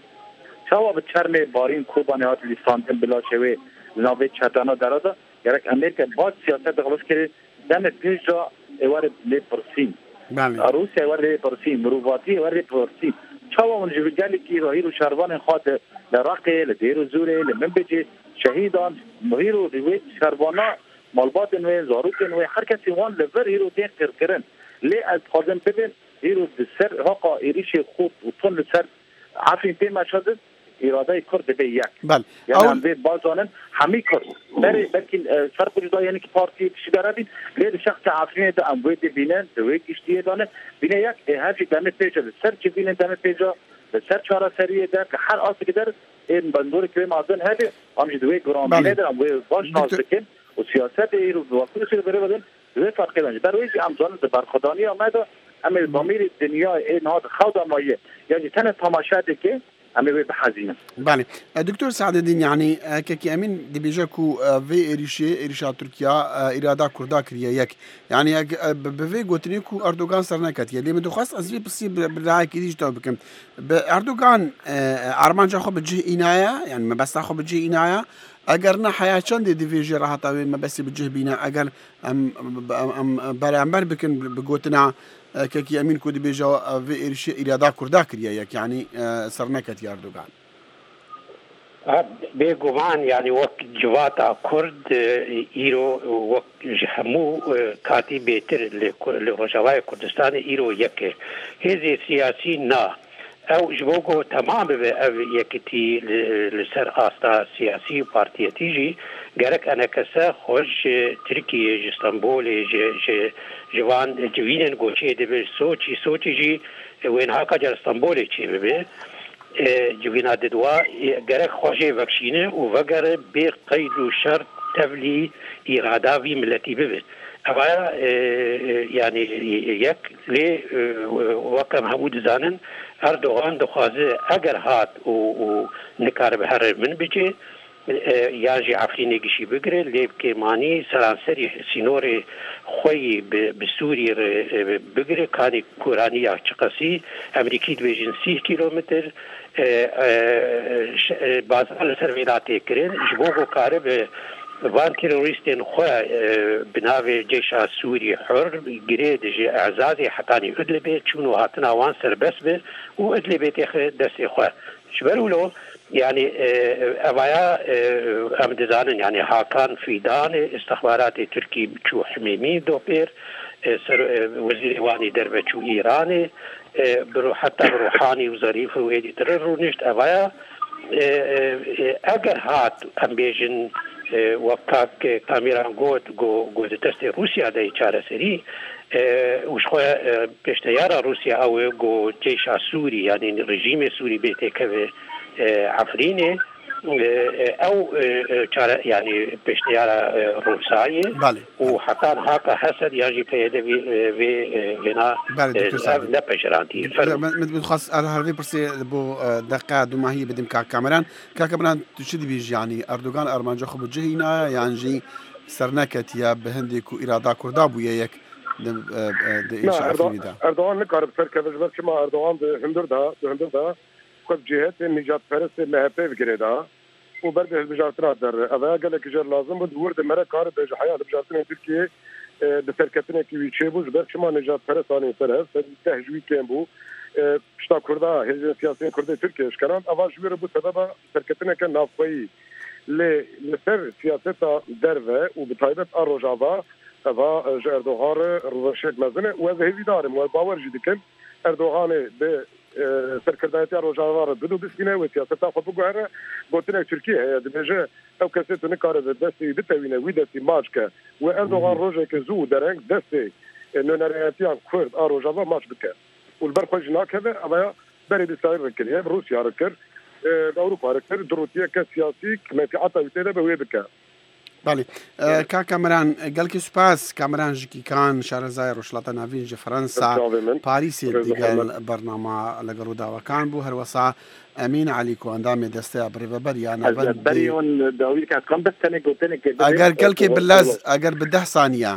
شوا بتشرمي بارين كوبانيات لسانتن بلا شوي لناوي چتانا درادا جرك امريكا باز سياست خلاص كده دم بيجا ايوار لبرسين روسيا ايوار لبرسين مروفاتي ايوار لبرسين شوا من جبجالي كي هيرو شربان خاطر لرقي لديرو زوري لمنبجي شهيدان هيرو لويت شربانا مالبات نوي زاروك نوي هر کسی وان لور هيرو دين كركرن لي از قادم ببين هيرو بسر هاقا ايريشي خوب وطن لسر عارفين بين ما شدد اراده كرد بي يك بل يعني هم بيت بازانن همي كرد بري بلكن سر بجدا يعني كي بارتي تشي دارابين لي شخص عارفين ده ام ويد بينن دوي كشتيه دانه بينه يك هافي دمه بيجا سر چي بينن دمه بيجا لسر چهار سریه در که هر آسی که در این بندور که مازن هده همش دوی گرانبینه در هموی باش ناز بکن و سیاست ای رو بواقعی سیر بره بدن دوی فرقی دانجه در ویزی امزان در برخدانی آمده اما ضمیر دنیا این هاد خود آمایه یعنی تنه تماشاده که اما به حزینه. بله دکتر سعد الدین یعنی که امین دی بیجه کو وی ایریشه ایریشا ترکیه اراده کرده کریه یک یعنی به وی گوتنی کو اردوغان سر نکت یلی مدخواست از وی بسی برای کیدیش تو بکم به اردوغان ارمانجا خو بجه اینایا یعنی مبسط خو بجه اینایا اگر نه حیاتشان دی دیویژه راحت اوی مبسط بجه بینا اگر برای امبر بکن بگوتنا که امین کو دی بیجه وی ایریشه اراده کرده کریه یک یعنی سر نکت اردوغان. بێگومان یعنی وەک جواتا کورد ئیرۆ وەک هەموو کاتی بێتر لە ڕۆژاوای کوردستانی ئیرۆ یەکێ هێزی سیاسی نا ئەو ji بۆ گۆ تەمام ببێ ئەو یەکەتی لەسەر ئاستا سیاسی و پارتیەتیژی گەرەک ئەنە کەسە خۆش ترکیە ji ئەستەمبۆلێ ji van civînên goçê dibê soçî soçî jî wên haka car ئەستەمبۆلê çê bibê جوینا ددوا گرک خوشی وکشینه و وگر بی قید و شرط تبلی اراده وی ملتی ببید اما یعنی یک لی وکم همود زانن اردوغان دخوازه اگر هات و نکار به هر من بجه یاجی عفرینه گشی بگره لیب که مانی سرانسری سینور خوی به سوری بگره کانی کورانی یا چقسی امریکی دویجن سی کیلومتر بازار سر ویلاتی کرن جبوگو کاره به وان تروریستین خواه بناوی جیش سوری حر گره دجی اعزازی حتانی ادلبه چونو هاتنا وان سر بس به و ادلبه تیخ دستی خواه شبرولو يعني أبايا أمدزان يعني هاكان فيدان استخبارات تركي شو حميمي دوبير وزير واني دربة شو إيراني برو حتى بروحاني وظريف وإيدي تررو نشت أبايا أجر هات أم بيجن وكاك كاميران جود جو جود تست روسيا ده يشارة سري وش خواه بيشتيارة روسيا أو جو جيش سوري يعني الرجيم السوري بيته كذا عفرينه او يعني بشتيارة روساية وحتى هاكا حسد يجي في في هنا لا بشرانتي متخصص هذه برسي بو دقة دوما هي بدم كاميران كاميران تشدي بيج يعني اردوغان ارمانجا خو بجهينا يعني جي سرنكت يا بهندك اراده كردا بو يك اردوغان نكار بسركه بس كما اردوغان هندردا هندردا كل جهات النجات فرس اللي هبه بجريدا وبرده البجارتنا در اذا قال لك جر لازم ورد مرة كار بج حياه البجارتنا تركيا بسركتنا كي يشبوز بر شما نجات فرس اني فرس تهجوي كامبو شتا كردا هي سياسيين كردا تركيا اشكران اواج وير بو سبب سركتنا كان نافوي ل لسر سياستا درفه وبطيبه الرجاوا اوا اردوغان روشك مزنه وهذا هي دارم وباور جديكن اردوغان ب سرکردایتی روزانه بدو بسینه و سیاست خود بگوهره گوتنه ترکیه هی دبیجه او کسی تو نکاره دستی بتوینه وی دستی ماچ که و اردوغان روزه که زو درنگ دستی نونریاتیان کرد آروجاوا ماچ بکه و البرخوش ناکه اما بری بسایر رکریه روسیا رکر اوروپا رکر دروتیه که سیاسی کمیتی عطا ویتیده به وی بکه بله کا کامران قال كي سباس کامران جي كان شارزاي روشلاتا نافين جي فرنسا باريس ديال برنامج لغرودا وكان بو هر وسا امين عليكو اندام دسته بريبر يعني بريون داوي كان كم بس انا قلت لك اگر قال كي باللاز اگر بده ثانيه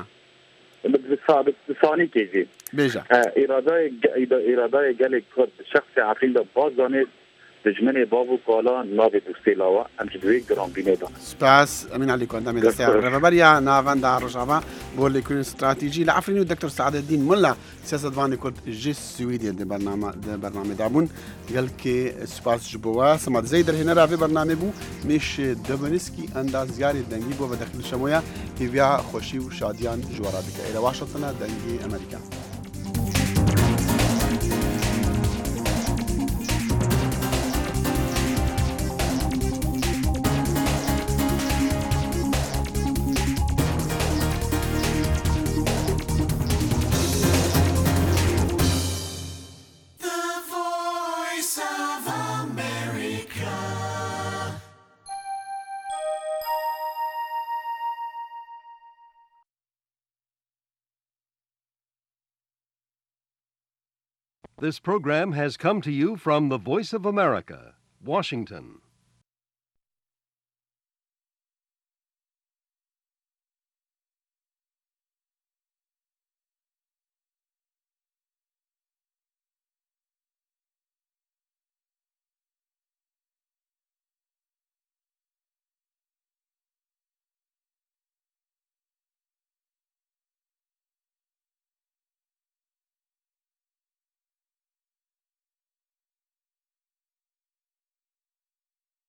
بالثابت ثاني كيجي بيجا اراده اراده قال كرد شخص عقيل بازانه دجمنه بابو کالا ناوی دوستیلاوا امچ دوی گران بینه دا سپاس امین علیکم دام دسته رهبریا ناوند روجاوا بول لكون استراتيجي لعفرين الدكتور سعد الدين ملا سياسه فاني كنت جيس سويدي دي برنامج دي برنامج دابون قال كي سپاس جبوا سمات زيدر هنا را في برنامج بو مش دبنسكي انداز زياري دنگي بو بداخل شمويا تيفيا خوشي وشاديان جوارا بك الى واشنطن دنگي امريكا Voice of This program has come to you from the Voice of America, Washington.